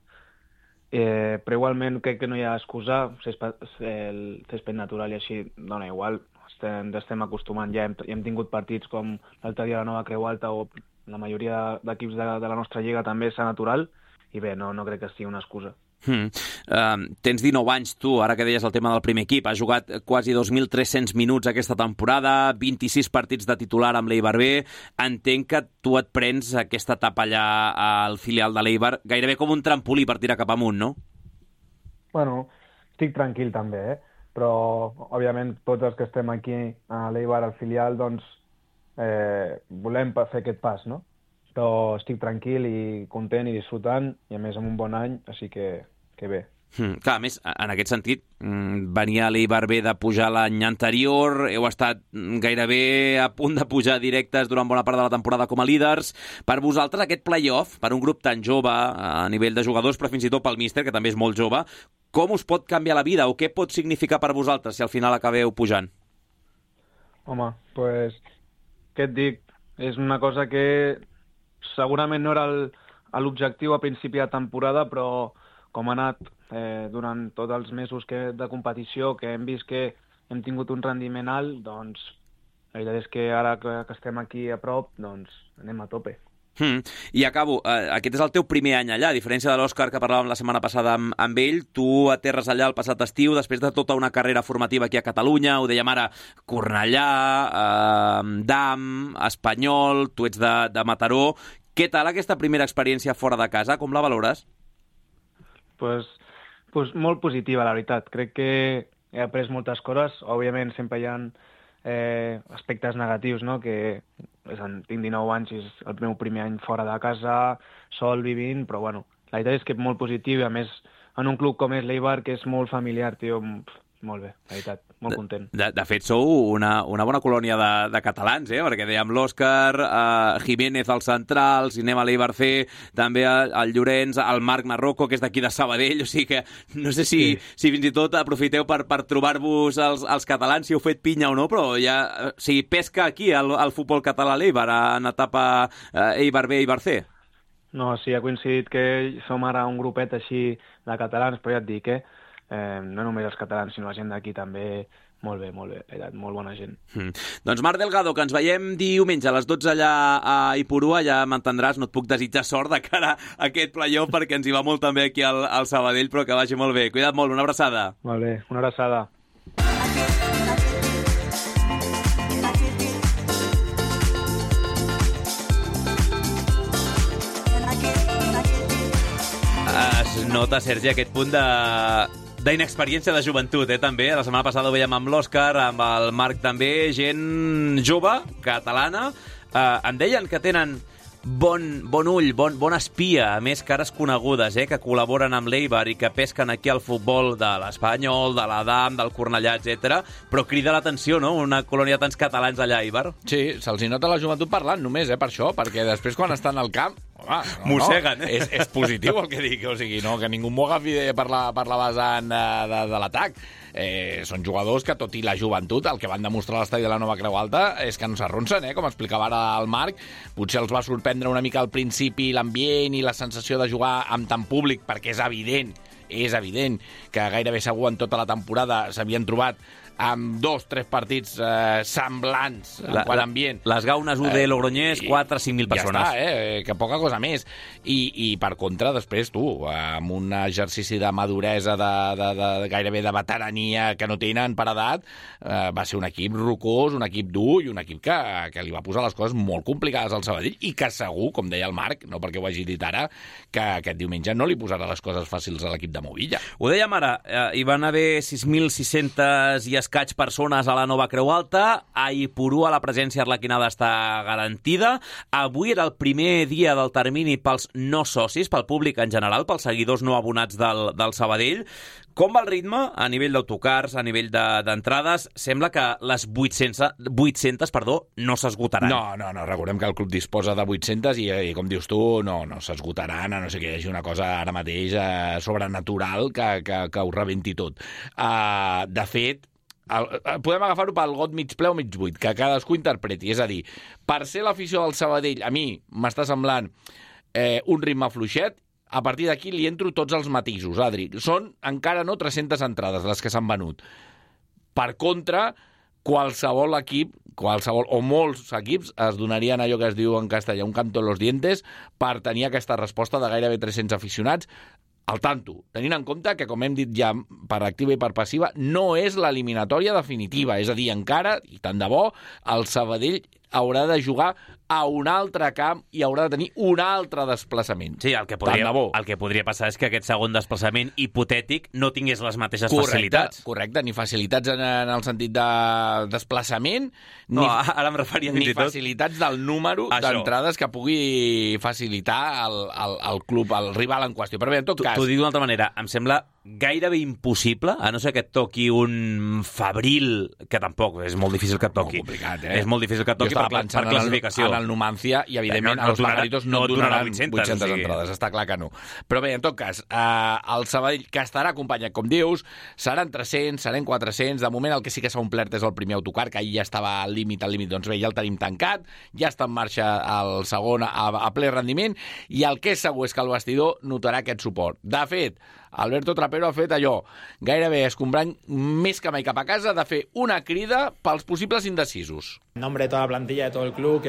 Però igualment crec que no hi ha excusa, el césped natural i així dona igual. estem acostumant. Ja hem tingut partits com l'altre dia a la Nova Creu Alta o la majoria d'equips de la nostra lliga també és natural i bé, no crec que sigui una excusa. Tens 19 anys tu, ara que deies el tema del primer equip, has jugat quasi 2.300 minuts aquesta temporada, 26 partits de titular amb l'Eibar B. Entenc que tu et prens aquesta etapa allà al filial de l'Eibar gairebé com un trampolí per tirar cap amunt, no? Bueno, estic tranquil també, però òbviament tots els que estem aquí a l'Eibar al filial doncs volem fer aquest pas, no? Però estic tranquil i content i disfrutant i a més amb un bon any, així que bé. Clar, a més, en aquest sentit, venia l'Eibar B de pujar l'any anterior, heu estat gairebé a punt de pujar directes durant bona part de la temporada com a líders. Per vosaltres, aquest play-off, per un grup tan jove a nivell de jugadors, però fins i tot pel míster, que també és molt jove, com us pot canviar la vida o què pot significar per vosaltres si al final acabeu pujant? Home, doncs, què et dic? És una cosa que segurament no era l'objectiu a principi de temporada, però com ha anat durant tots els mesos de competició, que hem vist que hem tingut un rendiment alt, doncs la idea és que ara que estem aquí a prop, doncs anem a tope. I acabo, aquest és el teu primer any allà, a diferència de l'Òscar que parlàvem la setmana passada amb ell, tu aterres allà el passat estiu, després de tota una carrera formativa aquí a Catalunya, ho dèiem ara, Cornellà, Dam, Espanyol, tu ets de Mataró. Què tal aquesta primera experiència fora de casa? Com la valores? Pues molt positiva, la veritat. Crec que he après moltes coses. Òbviament sempre hi ha aspectes negatius, no? Que tinc 19 anys i és el meu primer any fora de casa, sol, vivint, però bueno, la veritat és que molt positiu i a més en un club com és l'Eibar, que és molt familiar, tio, molt bé, la veritat, molt content. De fet, sou una bona colònia de catalans, perquè dèiem l'Òscar, Jiménez al central, si anem a l'Eibar C, també el Llorenç, el Marc Marroco, que és d'aquí de Sabadell, o sigui que no sé si fins i tot aprofiteu per trobar-vos els catalans, si heu fet pinya o no, però ja, si pesca aquí el futbol català a l'Eibar, en etapa Eibar B, Eibar C. No, sí, ha coincidit que som ara un grupet així de catalans, però ja et dic, no només els catalans, sinó la gent d'aquí també, molt bé, molt bona gent. Doncs Marc Delgado, que ens veiem diumenge a les 12 allà a Ipurua, ja m'entendràs, no et puc desitjar sort de cara a aquest play-off perquè ens hi va molt també aquí al Sabadell, però que vagi molt bé. Cuida't molt, una abraçada. Molt bé, una abraçada. Es nota, Sergi, aquest punt d'inexperiència de joventut, també. La setmana passada ho veiem amb l'Òscar, amb el Marc també, gent jove, catalana. Em deien que tenen bon ull, bona espia, a més cares conegudes, que col·laboren amb l'Eibar i que pesquen aquí al futbol de l'Espanyol, de l'Adam, del Cornellà, etc. Però crida l'atenció, no?, una colònia de tants catalans allà a Eibar. Sí, se'ls nota la joventut parlant només, per això, perquè després quan estan al camp mosseguen, És positiu el que dic, o sigui, no, que ningú m'ho agafi per la vessant de l'atac. Són jugadors que, tot i la joventut, el que van demostrar a l'estadi de la Nova Creu Alta és que no s'arronsen, com explicava ara el Marc. Potser els va sorprendre una mica al principi l'ambient i la sensació de jugar amb tant públic, perquè és evident que gairebé segur en tota la temporada s'havien trobat amb 2-3 partits semblants en quant a ambient. Les gaunes UD Logroñés, 4-5.000 persones. Ja està, que poca cosa més. I per contra, després, amb un exercici de maduresa, de gairebé de veterania que no tenen per edat, va ser un equip rocós, un equip dur i un equip que li va posar les coses molt complicades al Sabadell i que segur, com deia el Marc, no perquè ho hagi dit ara, que aquest diumenge no li posarà les coses fàcils a l'equip de Movilla. Ho dèiem ara, hi van haver 6.600 i escaig persones a la Nova Creu Alta. A Ipurua la presència arlequinada està garantida. Avui era el primer dia del termini pels no socis, pel públic en general, pels seguidors no abonats del Sabadell. Com va el ritme a nivell d'autocars, a nivell d'entrades? Sembla que les 800 no s'esgotaran. No, recordem que el club disposa de 800 i com dius tu, no s'esgotaran, a no ser que hi hagi una cosa ara mateix sobrenatural que ho rebenti tot. De fet, podem agafar-ho pel got mig ple o mig buit, que cadascú interpreti. És a dir, per ser l'afició del Sabadell, a mi m'està semblant un ritme fluixet. A partir d'aquí li entro tots els matisos, Adri. Són encara no 300 entrades les que s'han venut. Per contra, qualsevol equip, qualsevol o molts equips es donarien allò que es diu en castellà un canto en los dientes per tenir aquesta resposta de gairebé 300 aficionats al tanto, tenint en compte que, com hem dit ja per activa i per passiva, no és l'eliminatòria definitiva, és a dir, encara, i tant de bo, el Sabadell haurà de jugar a un altre camp i haurà de tenir un altre desplaçament. Sí, el que podria passar és que aquest segon desplaçament hipotètic no tingués les mateixes facilitats. Correcte, ni facilitats en el sentit de desplaçament, ara em referia ni facilitats del número d'entrades que pugui facilitar el club, el rival en qüestió. Però bé, en tot cas... T'ho dic d'una altra manera, em sembla gairebé impossible, a no ser que et toqui un Fabril, que tampoc, és molt difícil que et toqui. Molt complicat, És molt difícil que et toqui per classificació. En el Numancia, i evidentment els Margaritos no donaran 800 entrades, està clar que no. Però bé, en tot cas, el Sabadell, que estarà acompanyat, com dius, seran 300, seran 400, de moment el que sí que s'ha omplert és el primer autocar, que ahir ja estava al límit, doncs bé, ja el tenim tancat, ja està en marxa el segon a ple rendiment, i el que és segur és que el vestidor notarà aquest suport. De fet, Alberto Trapero ha fet allò, gairebé escombrant més que mai cap a casa, de fer una crida pels possibles indecisos. En nombre de toda la plantilla, de todo el club,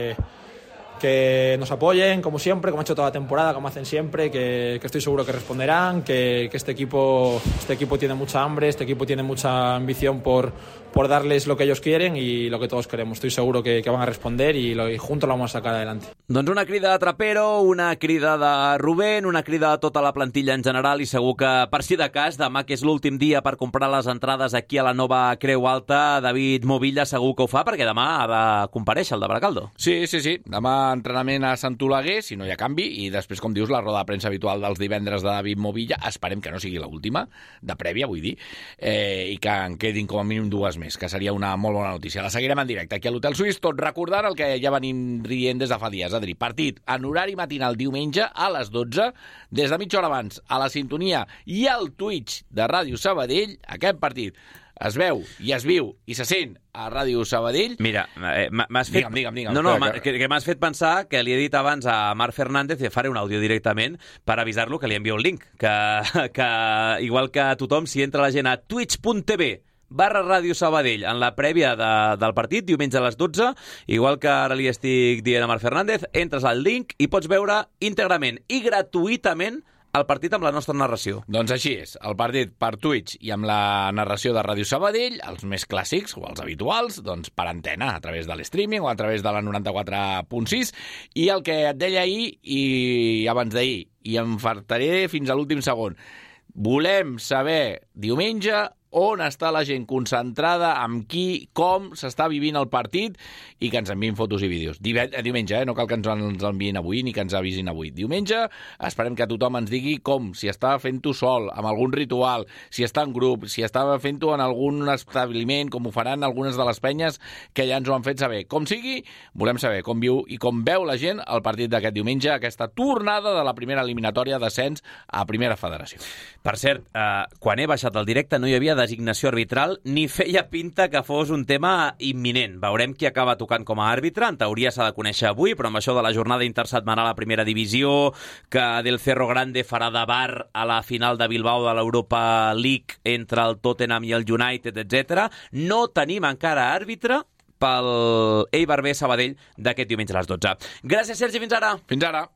que nos apoyen, como siempre, como ha hecho toda la temporada, como hacen siempre, que estoy seguro que responderán, que este equipo tiene mucha hambre, este equipo tiene mucha ambición por darles lo que ellos quieren y lo que todos queremos. Estoy seguro que van a responder y juntos lo vamos a sacar adelante. Doncs una crida de Trapero, una crida de Rubén, una crida de tota la plantilla en general i segur que, per si de cas, demà, que és l'últim dia per comprar les entrades aquí a la nova Creu Alta, David Movilla segur que ho fa, perquè demà ha de comparèixer el de Baracaldo. Sí. Demà entrenament a Sant Oleguer, si no hi ha canvi, i després, com dius, la roda de premsa habitual dels divendres de David Movilla. Esperem que no sigui l'última, de prèvia, vull dir, i que en quedin com a mínim 2 més, que seria una molt bona notícia. La seguirem en directe aquí a l'Hotel Suís, tot recordant el que ja venim rient des de fa dies. Adri, partit en horari matinal diumenge a les 12, des de mitja hora abans, a la sintonia i al Twitch de Ràdio Sabadell. Aquest partit es veu i es viu i se sent a Ràdio Sabadell. Mira, m'has fet... Digue'm. Que m'has fet pensar que li he dit abans a Marc Fernández i faré un àudio directament per avisar-lo que li envio el link. Que igual que tothom, si entra la gent a twitch.tv/Ràdio Sabadell en la prèvia del partit, diumenge a les 12, igual que ara li estic dient a Marc Fernández, entres al link i pots veure íntegrament i gratuïtament el partit amb la nostra narració. Doncs així és, el partit per Twitch i amb la narració de Ràdio Sabadell, els més clàssics o els habituals, doncs per antena, a través de l'streaming o a través de la 94.6, i el que et deia ahir i abans d'ahir, i em fartaré fins a l'últim segon, volem saber diumenge on està la gent concentrada, amb qui, com s'està vivint el partit, i que ens enviïn fotos i vídeos. Diumenge, no cal que ens enviïn avui ni que ens avisin avui. Diumenge esperem que tothom ens digui com, si està fent-ho sol, amb algun ritual, si està en grup, si està fent-ho en algun establiment, com ho faran algunes de les penyes que ja ens ho han fet saber. Com sigui, volem saber com viu i com veu la gent el partit d'aquest diumenge, aquesta tornada de la primera eliminatòria d'ascens a Primera Federació. Per cert, quan he baixat el directe no hi havia designació arbitral ni feia pinta que fos un tema imminent. Veurem qui acaba tocant com a àrbitre. En teoria s'ha de conèixer avui, però amb això de la jornada intersetmanal a Primera Divisió, que Del Cerro Grande farà de bar a la final de Bilbao de l'Europa League entre el Tottenham i el United, etc. No tenim encara àrbitre pel Eibar B Sabadell d'aquest diumenge a les 12. Gràcies, Sergi, fins ara. Fins ara.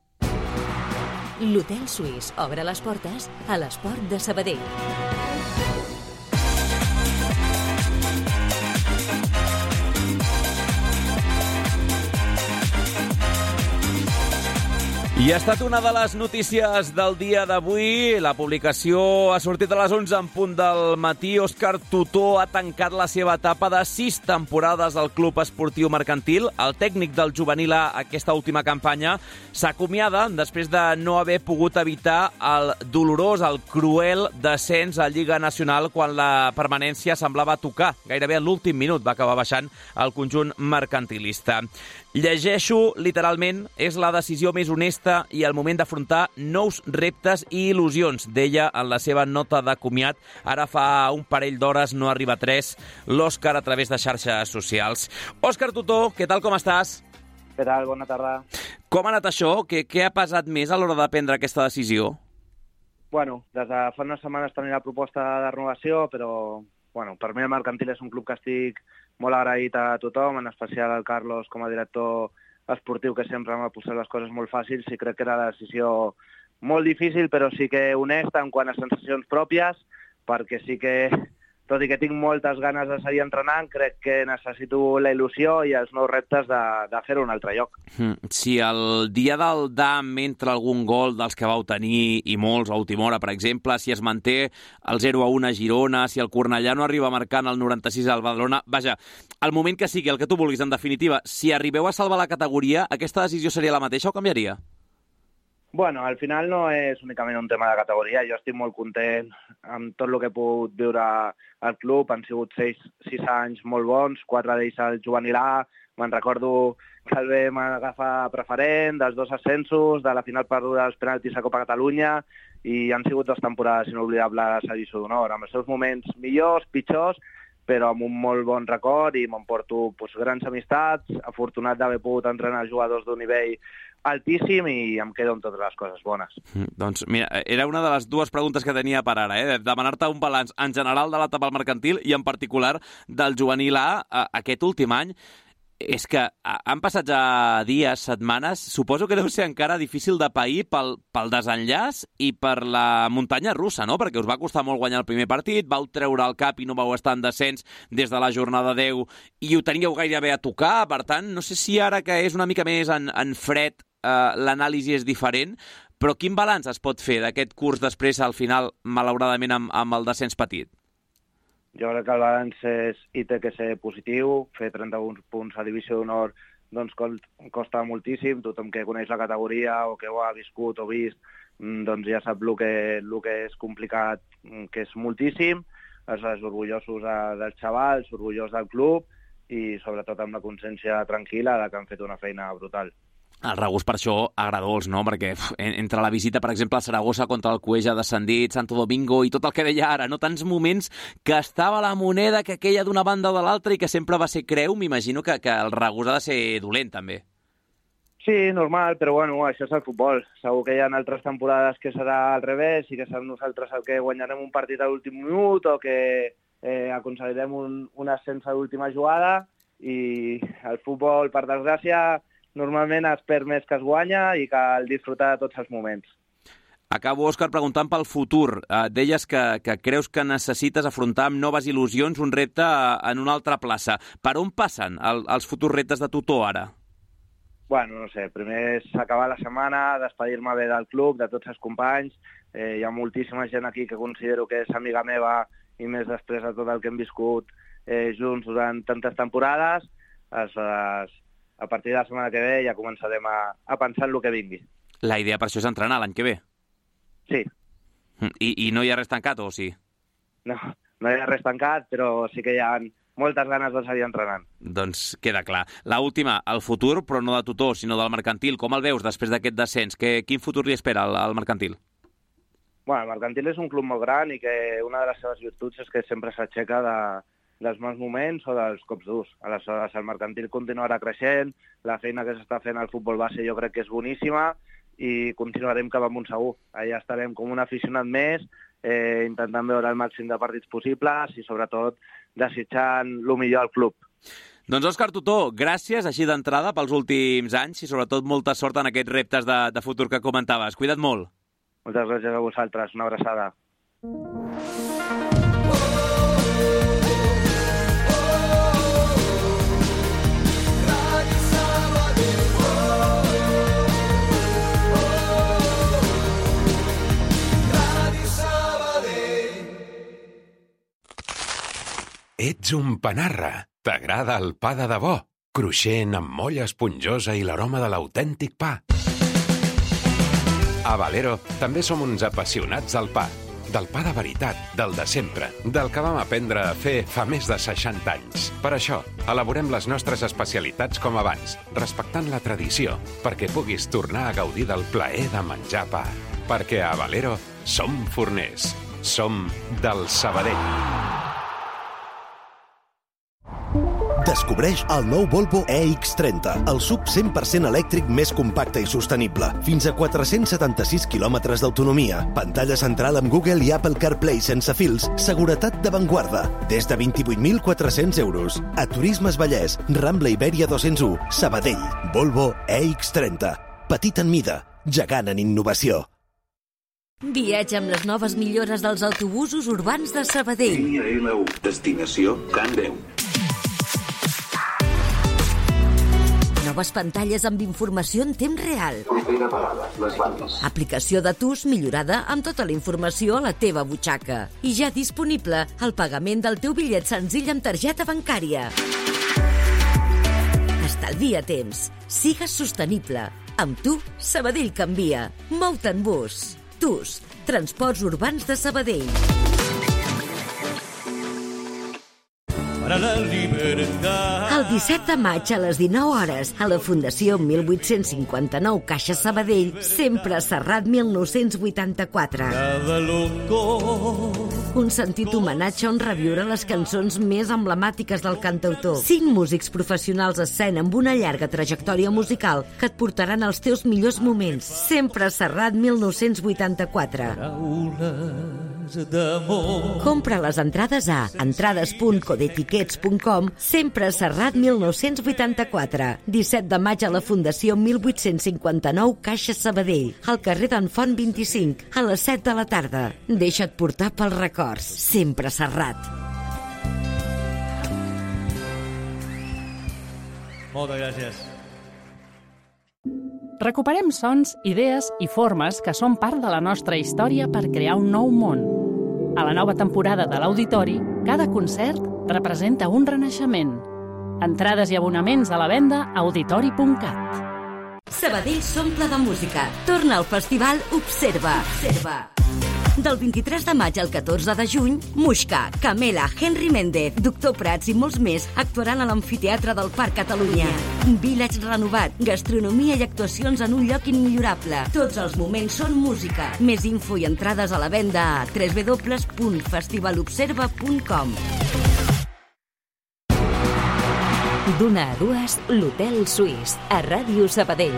L'Hotel Suís obre les portes a l'esport de Sabadell. I ha estat una de les notícies del dia d'avui. La publicació ha sortit a les 11 en punt del matí. Òscar Tutó ha tancat la seva etapa de 6 temporades al Club Esportiu Mercantil. El tècnic del juvenil A, aquesta última campanya, s'acomiada després de no haver pogut evitar el dolorós, el cruel descens a Lliga Nacional quan la permanència semblava tocar. Gairebé a l'últim minut va acabar baixant el conjunt mercantilista. Llegeixo literalment, és la decisió més honesta i el moment d'afrontar nous reptes i il·lusions, deia en la seva nota de comiat. Ara fa un parell d'hores, no arriba a 3, l'Òscar a través de xarxes socials. Òscar Tutó, què tal, com estàs? Què tal? Bona tarda. Com ha anat això? Què ha pesat més a l'hora de prendre aquesta decisió? Bueno, des de fa unes setmanes tenia la proposta de renovació, però per mi el Mercantil és un club que estic molt agraït a tothom, en especial al Carlos com a director esportiu, que sempre m'ha posat les coses molt fàcils, i crec que era la decisió molt difícil, però sí que honesta en quant a sensacions pròpies, perquè sí que, tot i que tinc moltes ganes de seguir entrenant, crec que necessito la il·lusió i els nous reptes de fer-ho a un altre lloc. Si el dia del DAM entra algun gol dels que vau tenir, i molts a última hora, per exemple, si es manté el 0-1 a Girona, si el Cornellà no arriba marcant el 96 al Badalona, vaja, el moment que sigui, el que tu vulguis, en definitiva, si arribeu a salvar la categoria, aquesta decisió seria la mateixa o canviaria? Bueno, al final no és únicament un tema de categoria. Jo estic molt content amb tot el que he pogut viure al club. Han sigut 6 anys molt bons, 4 d'ells al juvenil A. Me'n recordo que el vam agafar preferent, dels 2 ascensos, de la final perduda dels penaltis a Copa Catalunya, i han sigut 2 temporades inoblidables a Lliçó d'Honor, amb els seus moments millors, pitjors, però amb un molt bon record, i m'emporto grans amistats, afortunat d'haver pogut entrenar jugadors d'un nivell altíssim, i em quedo amb totes les coses bones. Doncs mira, era una de les 2 preguntes que tenia per ara, demanar-te un balanç en general de l'etapa al mercantil i en particular del juvenil A aquest últim any. És que han passat ja dies, setmanes, suposo que deu ser encara difícil de pair pel desenllaç i per la muntanya russa, no? Perquè us va costar molt guanyar el primer partit, vau treure el cap i no vau estar en descens des de la jornada 10 i ho teníeu gairebé a tocar, per tant, no sé si ara que és una mica més en fred l'anàlisi és diferent, però quin balanç es pot fer d'aquest curs després, al final, malauradament, amb el descens petit? Jo crec que el balanç té que ser positiu. Fer 31 punts a Divisió d'Honor doncs costa moltíssim. Tothom que coneix la categoria o que ho ha viscut o vist doncs ja sap el que és complicat, que és moltíssim. Estàs orgullosos dels xavals, orgullosos del club i sobretot amb la consciència tranquil·la de que han fet una feina brutal. El regust per això agradolç, no? Perquè entre la visita, per exemple, a Saragossa contra el Cueja descendit, Santo Domingo i tot el que deia ara, no? Tants moments que estava la moneda que queia d'una banda o de l'altra i que sempre va ser creu, m'imagino que el regust ha de ser dolent, també. Sí, normal, però bueno, això és el futbol. Segur que hi ha altres temporades que serà al revés i que serem nosaltres el que guanyarem un partit a l'últim minut o que aconseguirem un ascens a l'última jugada, i el futbol, per desgràcia, normalment es perd més que es guanya i cal disfrutar de tots els moments. Acabo, Òscar, preguntant pel futur. Deies que creus que necessites afrontar amb noves il·lusions un repte en una altra plaça. Per on passen els futurs reptes de tutor ara? Bueno, no sé, primer és acabar la setmana, despedir-me bé del club, de tots els companys. Hi ha moltíssima gent aquí que considero que és amiga meva, i més després de tot el que hem viscut junts durant tantes temporades. A partir de la setmana que ve ja començarem a pensar en el que vingui. La idea per això és entrenar l'any que ve? Sí. I no hi ha res tancat, o sí? No hi ha res tancat, però sí que hi ha moltes ganes de seguir entrenant. Doncs queda clar. L'última, el futur, però no de tutor, sinó del mercantil. Com el veus després d'aquest descens? Quin futur li espera al mercantil? Bueno, el mercantil és un club molt gran i que una de les seves virtuts és que sempre s'aixeca dels mals moments o dels cops durs. Aleshores, el mercantil continuarà creixent, la feina que s'està fent al futbol base jo crec que és boníssima i continuarem cap amunt segur. Allà estarem com un aficionat més, intentant veure el màxim de partits possibles i sobretot desitjant el millor al club. Doncs Òscar Tutó, gràcies així d'entrada pels últims anys i sobretot molta sort en aquests reptes de futur que comentaves. Cuida't molt. Moltes gràcies a vosaltres. Una abraçada. Ets un panarra. T'agrada el pa de debò, cruixent amb molla esponjosa i l'aroma de l'autèntic pa. A Valero també som uns apassionats del pa de veritat, del de sempre, del que vam aprendre a fer fa més de 60 anys. Per això, elaborem les nostres especialitats com abans, respectant la tradició, perquè puguis tornar a gaudir del plaer de menjar pa. Perquè a Valero som forners, som del Sabadell. Descobreix el nou Volvo EX30, el SUV 100% elèctric més compacte i sostenible. Fins a 476 quilòmetres d'autonomia, pantalla central amb Google i Apple CarPlay sense fils, seguretat d'avantguarda, des de 28.400 euros. A Turismes Vallès, Rambla Ibèria 201, Sabadell. Volvo EX30. Petit en mida, gegant en innovació. Viatja amb les noves millores dels autobusos urbans de Sabadell. Línia L1, destinació Can Déu. Noves pantalles amb informació en temps real. Propera parada, les bandes. Aplicació de TUS millorada amb tota la informació a la teva butxaca. I ja disponible el pagament del teu bitllet senzill amb targeta bancària. Estalvia temps. Sigues sostenible. Amb tu, Sabadell canvia. Mou-te en bus. TUS, Transports Urbans de Sabadell. El 17 de maig a les 19 hores a la Fundació 1859 Caixa Sabadell, sempre Serrat 1984. Un sentit homenatge on reviure les cançons més emblemàtiques del cantautor. 5 músics professionals a escena amb una llarga trajectòria musical que et portaran als teus millors moments. Sempre Serrat 1984. Compra les entrades a entrades.codetiquets.com. Sempre Serrat 1984. 17 de maig a la Fundació 1859 Caixa Sabadell, al carrer d'en Font 25, a les 7 de la tarda. Deixa't portar pels records. Sempre Serrat. Moltes gràcies. Recuperem sons, idees i formes que són part de la nostra història per crear un nou món. A la nova temporada de l'Auditori, cada concert representa un renaixement. Entrades i abonaments a la venda a auditori.cat. Sabadell s'omple de música. Torna al festival Observa. Del 23 de maig al 14 de juny, Muixca, Camela, Henry Méndez, Doctor Prats i molts més actuaran a l'Amfiteatre del Parc Catalunya. Village renovat, gastronomia i actuacions en un lloc immillorable. Tots els moments són música. Més info i entrades a la venda a www.festivalobserva.com. D'una a dues, l'Hotel Suís, a Ràdio Sabadell.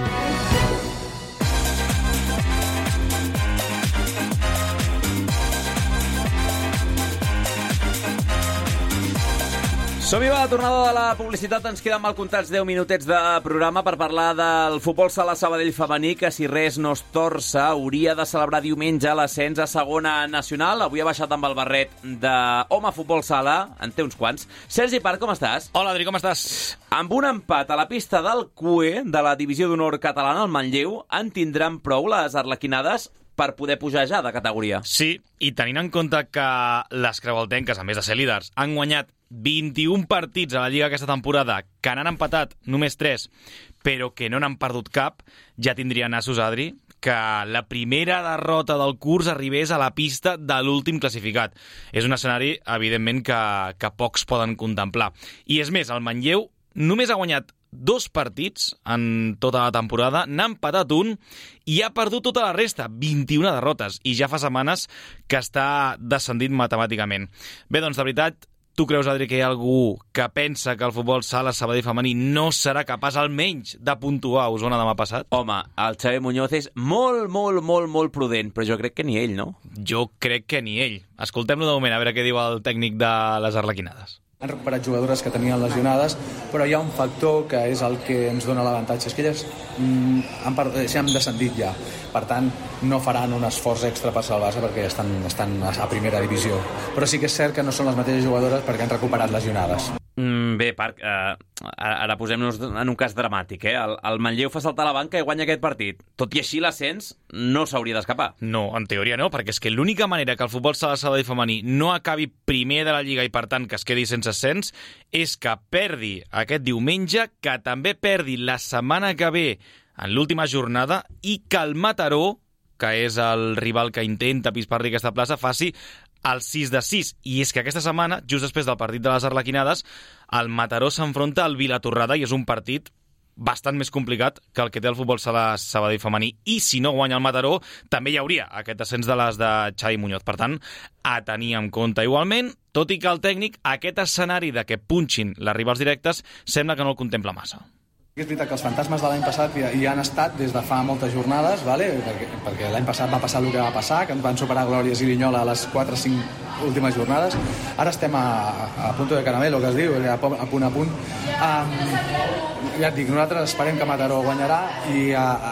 Som-hi, va, la tornada de la publicitat. Ens queden mal comptats 10 minutets de programa per parlar del futbol sala Sabadell femení, que si res no es torça hauria de celebrar diumenge l'ascens a segona nacional. Avui ha baixat amb el barret d'home futbol sala, en té uns quants. Sergi Parc, com estàs? Hola, Adri, com estàs? Amb un empat a la pista del CUE de la Divisió d'Honor Catalana, al Manlleu, en tindran prou les arlequinades per poder pujar ja de categoria. Sí, i tenint en compte que les creualtenques, a més de ser líders, han guanyat 21 partits a la Lliga aquesta temporada, que n'han empatat només 3, però que no n'han perdut cap, ja tindria nassos, Adri, que la primera derrota del curs arribés a la pista de l'últim classificat. És un escenari, evidentment, que pocs poden contemplar. I és més, el Manlleu només ha guanyat 2 partits en tota la temporada, n'ha empatat un i ha perdut tota la resta, 21 derrotes, i ja fa setmanes que està descendint matemàticament. Bé, doncs, de veritat, tu creus, Adri, que hi ha algú que pensa que el futbol sala Sabadell femení no serà capaç almenys de puntuar a Osona demà passat? Home, el Xavi Muñoz és molt prudent, però jo crec que ni ell, no? Jo crec que ni ell. Escoltem-lo de moment, a veure què diu el tècnic de les arlequinades. Han recuperat jugadores que tenien lesionades, però hi ha un factor que és el que ens dona l'avantatge, és que elles han descendit ja. Per tant, no faran un esforç extra per salvar-se perquè estan a primera divisió. Però sí que és cert que no són les mateixes jugadores perquè han recuperat lesionades. Bé, Parc, ara posem-nos en un cas dramàtic, eh? El Manlleu fa saltar la banca i guanya aquest partit. Tot i així, l'ascens no s'hauria d'escapar. No, en teoria no, perquè és que l'única manera que el futbol sala Sabadell femení no acabi primer de la Lliga i, per tant, que es quedi sense ascens, és que perdi aquest diumenge, que també perdi la setmana que ve en l'última jornada i que el Mataró, que és el rival que intenta pispar-li aquesta plaça, faci el 6-6. I és que aquesta setmana, just després del partit de les arlequinades, el Mataró s'enfronta al Vilatorrada i és un partit bastant més complicat que el que té el futbol sala Sabadell femení, i si no guanya el Mataró també hi hauria aquest descens de les de Xavi Muñoz. Per tant, a tenir en compte igualment, tot i que el tècnic, aquest escenari de que punxin les rivals directes, sembla que no el contempla massa. És veritat que els fantasmes de l'any passat hi han estat des de fa moltes jornades, vale? perquè l'any passat va passar el que va passar, que ens van superar Glòries i Linyola a les 4 o 5 últimes jornades. Ara estem a punto de caramelo, que es diu, a punt a punt. Ja et dic, nosaltres esperem que Mataró guanyarà i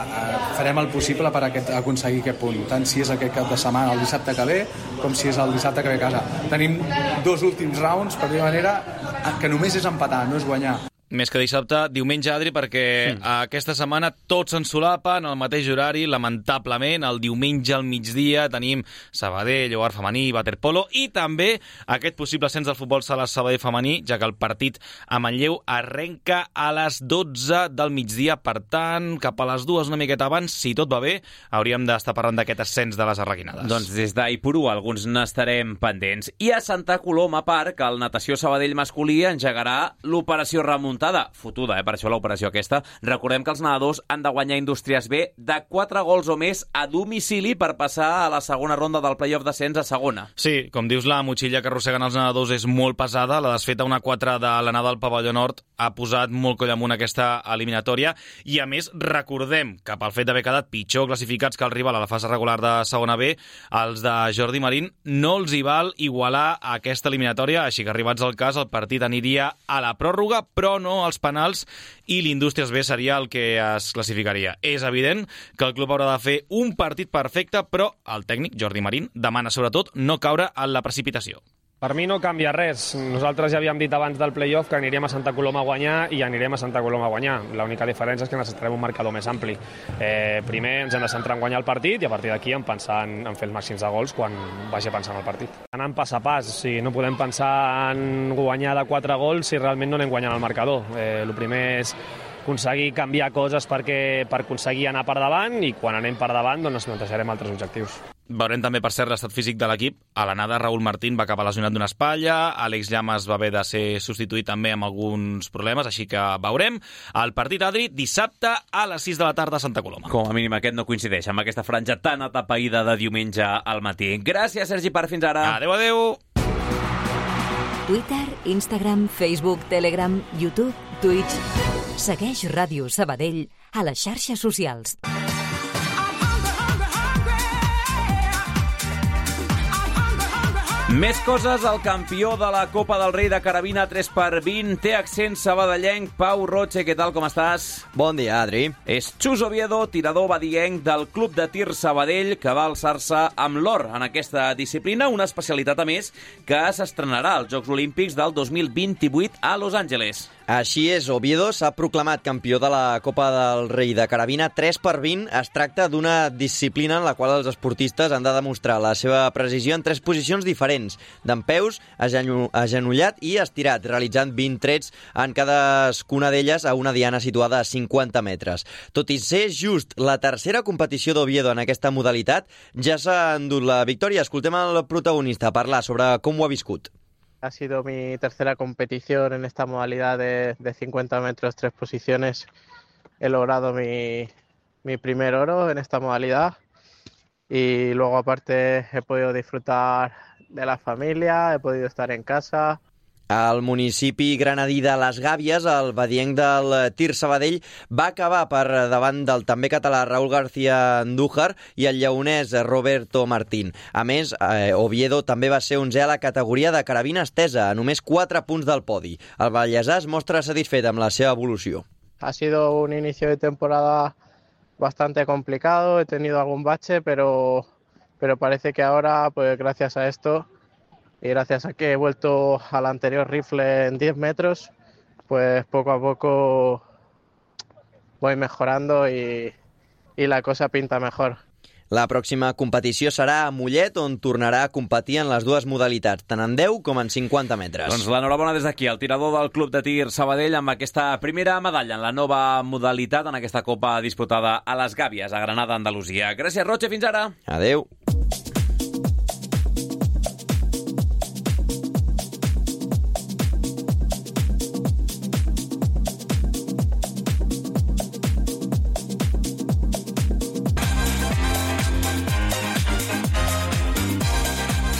farem el possible per aconseguir aquest punt, tant si és aquest cap de setmana, el dissabte que ve, com si és el dissabte que ve a casa. Tenim 2 últims rounds, per dir manera, que només és empatar, no és guanyar. Més que dissabte, diumenge, Adri, perquè aquesta setmana tots s'ensolapen al mateix horari, lamentablement. El diumenge al migdia tenim Sabadell, Oar femení, waterpolo, i també aquest possible ascens del futbol sala Sabadell femení, ja que el partit a Manlleu arrenca a les 12 del migdia. Per tant, cap a les 2, una miqueta abans, si tot va bé, hauríem d'estar parlant d'aquest ascens de les arraquinades. Doncs des d'Aipurua alguns n'estarem pendents. I a Santa Coloma, Parc, el Natació Sabadell masculí engegarà l'operació remuntada. Fotuda, per això l'operació aquesta. Recordem que els nedadors han de guanyar Indústries B de 4 gols o més a domicili per passar a la segona ronda del play-off d'ascens a segona. Sí, com dius, la motxilla que arrosseguen els nedadors és molt pesada. La desfeta 1-4 de l'anada al Pavelló Nord ha posat molt coll amunt aquesta eliminatòria, i a més recordem que pel fet d'haver quedat pitjor classificats que el rival a la fase regular de segona B, els de Jordi Marín no els hi val igualar aquesta eliminatòria, així que arribats al cas el partit aniria a la pròrroga, però no als penals, i l'Indústries B seria el que es classificaria. És evident que el club haurà de fer un partit perfecte, però el tècnic, Jordi Marín, demana sobretot no caure en la precipitació. Per mi no canvia res. Nosaltres ja havíem dit abans del play-off que aniríem a Santa Coloma a guanyar, i anirem a Santa Coloma a guanyar. L'única diferència és que necessitarem un marcador més ampli. Primer ens hem de centrar en guanyar el partit, i a partir d'aquí en pensar en fer els màxims de gols quan vagi pensant el partit. Anant pas a pas, no podem pensar en guanyar de 4 gols si realment no anem guanyant el marcador. El primer és aconseguir canviar coses per aconseguir anar per davant, i quan anem per davant doncs ens plantejarem altres objectius. Veurem també, per cert, l'estat físic de l'equip. A l'anada, Raúl Martín va acabar lesionat d'una espatlla, Àlex Llamas va haver de ser substituït també amb alguns problemes, així que veurem. El partit, Adri, dissabte a les 6 de la tarda a Santa Coloma. Com a mínim aquest no coincideix amb aquesta franja tan atapeïda de diumenge al matí. Gràcies, Sergi Parr, fins ara. Adéu, adéu. Twitter, Instagram, Facebook, Telegram, YouTube, Twitch. Segueix Ràdio Sabadell a les xarxes socials. Més coses, el campió de la Copa del Rei de Carabina 3x20 té accent sabadellenc. Pau Roche, què tal, com estàs? Bon dia, Adri. És Xus Oviedo, tirador badienc del Club de Tir Sabadell, que va alçar-se amb l'or en aquesta disciplina, una especialitat a més que s'estrenarà als Jocs Olímpics del 2028 a Los Angeles. Així és, Oviedo s'ha proclamat campió de la Copa del Rei de Carabina 3x20. Es tracta d'una disciplina en la qual els esportistes han de demostrar la seva precisió en 3 posicions diferents: dempeus, agenollat i estirat, realitzant 20 trets en cadascuna d'elles a una diana situada a 50 metres. Tot i ser just la tercera competició d'Oviedo en aquesta modalitat, ja s'ha endut la victòria. Escoltem el protagonista parlar sobre com ho ha viscut. Ha sido mi tercera competición en esta modalidad de 50 metros, 3 posiciones. He logrado mi primer oro en esta modalidad, y luego aparte he podido disfrutar de la familia, he podido estar en casa. Al municipi granadí de Les Gàbies, el badienc del Tir Sabadell va acabar per davant del també català Raúl García Andújar i el lleonès Roberto Martín. A més, Oviedo també va ser 11è a la categoria de carabina estesa, a només 4 punts del podi. El vallesà es mostra satisfet amb la seva evolució. Ha sido un inicio de temporada bastante complicado, he tenido algún bache, pero parece que ahora, pues gracias a esto, y gracias a que he vuelto al anterior rifle en 10 metros, pues poco a poco voy mejorando y la cosa pinta mejor. La pròxima competició serà a Mollet, on tornarà a competir en les dues modalitats, tant en 10 com en 50 metres. Doncs l'enhorabona des d'aquí, el tirador del Club de Tir Sabadell, amb aquesta primera medalla en la nova modalitat, en aquesta Copa disputada a Les Gàbies, a Granada, Andalusia. Gràcies, Roche, fins ara. Adéu.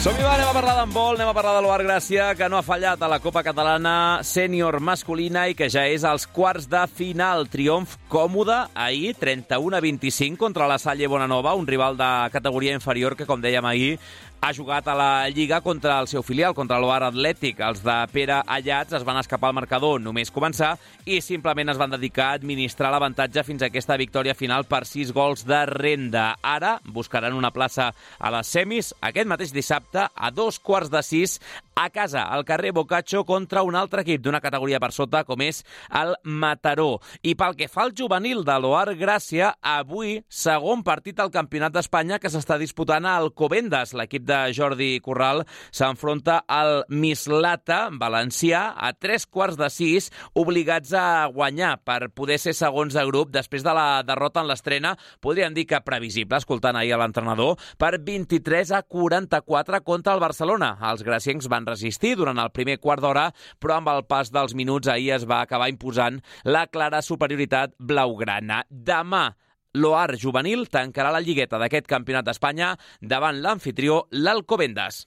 Som-hi, anem a parlar d'handbol, anem a parlar de l'Oar Gràcia, que no ha fallat a la Copa Catalana sènior masculina i que ja és als quarts de final. Triomf còmode ahir, 31-25 contra la Salle Bonanova, un rival de categoria inferior que, com dèiem ahir, ha jugat a la Lliga contra el seu filial, contra l'Oar Atlètic. Els de Pere Allats es van escapar al marcador només començar i simplement es van dedicar a administrar l'avantatge fins a aquesta victòria final per 6 gols de renda. Ara buscaran una plaça a les semis aquest mateix dissabte a 5:45 a casa, al carrer Boccaccio, contra un altre equip d'una categoria per sota, com és el Mataró. I pel que fa al juvenil de l'Oar Gràcia, avui segon partit al Campionat d'Espanya que s'està disputant a Alcobendas. L'equip de Jordi Corral s'enfronta al Mislata valencià a 5:45, obligats a guanyar per poder ser segons de grup després de la derrota en l'estrena, podríem dir que previsible, escoltant ahir a l'entrenador, per 23-44 contra el Barcelona. Els graciencs van resistir durant el primer quart d'hora, però amb el pas dels minuts ahir es va acabar imposant la clara superioritat blaugrana. Demà, l'Oar juvenil tancarà la lligueta d'aquest Campionat d'Espanya davant l'amfitrió, l'Alcobendas.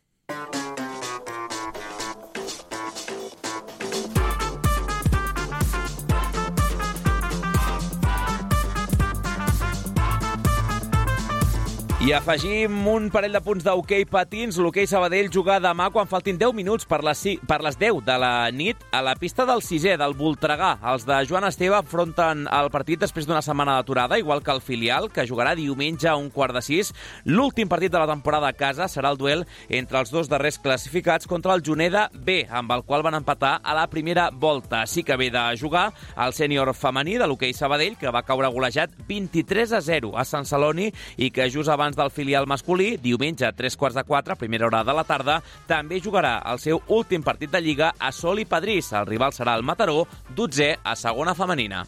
I afegim un parell de punts d'hoquei patins. L'hoquei Sabadell juga demà quan faltin 10 minuts per les 10 de la nit a la pista del 6è del Voltregà. Els de Joan Esteve afronten el partit després d'una setmana d'aturada, igual que el filial, que jugarà diumenge a 5:45. L'últim partit de la temporada a casa serà el duel entre els dos darrers classificats contra el Juneda B, amb el qual van empatar a la primera volta. Sí que ve de jugar el sènior femení de l'hoquei Sabadell, que va caure golejat 23-0 a Sant Celoni i que just abans del filial masculí, diumenge a 3:15, primera hora de la tarda, també jugarà el seu últim partit de Lliga a Sol i Pedrís. El rival serà el Mataró, 12è a segona femenina.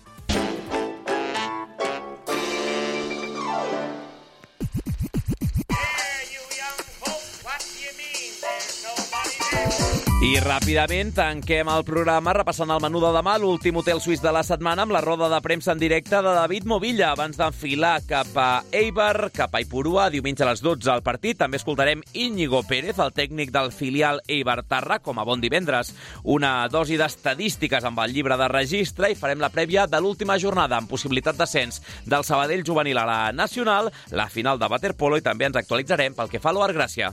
I ràpidament tanquem el programa repassant el menú de demà, l'últim hotel suís de la setmana, amb la roda de premsa en directe de David Movilla, abans d'enfilar cap a Eibar, cap a Ipurua, diumenge a les 12 al partit. També escoltarem Íñigo Pérez, el tècnic del filial Eibar Tarra, com a bon divendres. Una dosi d'estadístiques amb el llibre de registre i farem la prèvia de l'última jornada amb possibilitat d'ascens del Sabadell juvenil a la nacional, la final de waterpolo i també ens actualitzarem pel que fa a l'Oar Gràcia.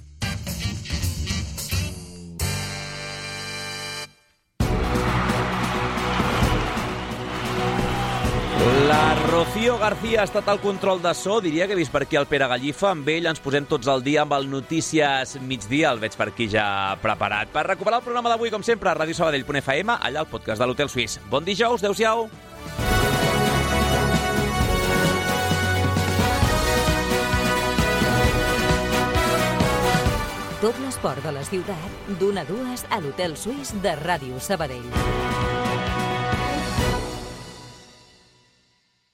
La Rocío García ha estat al control de so, diria que he vist per aquí el Pere Gallifa. Amb ell ens posem tots al dia amb el Notícies Migdia, el veig per aquí ja preparat. Per recuperar el programa d'avui, com sempre, a radiosabadell.fm, allà al podcast de l'Hotel Suís. Bon dijous, adeu-siau! Tot l'esport de la ciutat, d'1 a 2 a l'Hotel Suís de Ràdio Sabadell.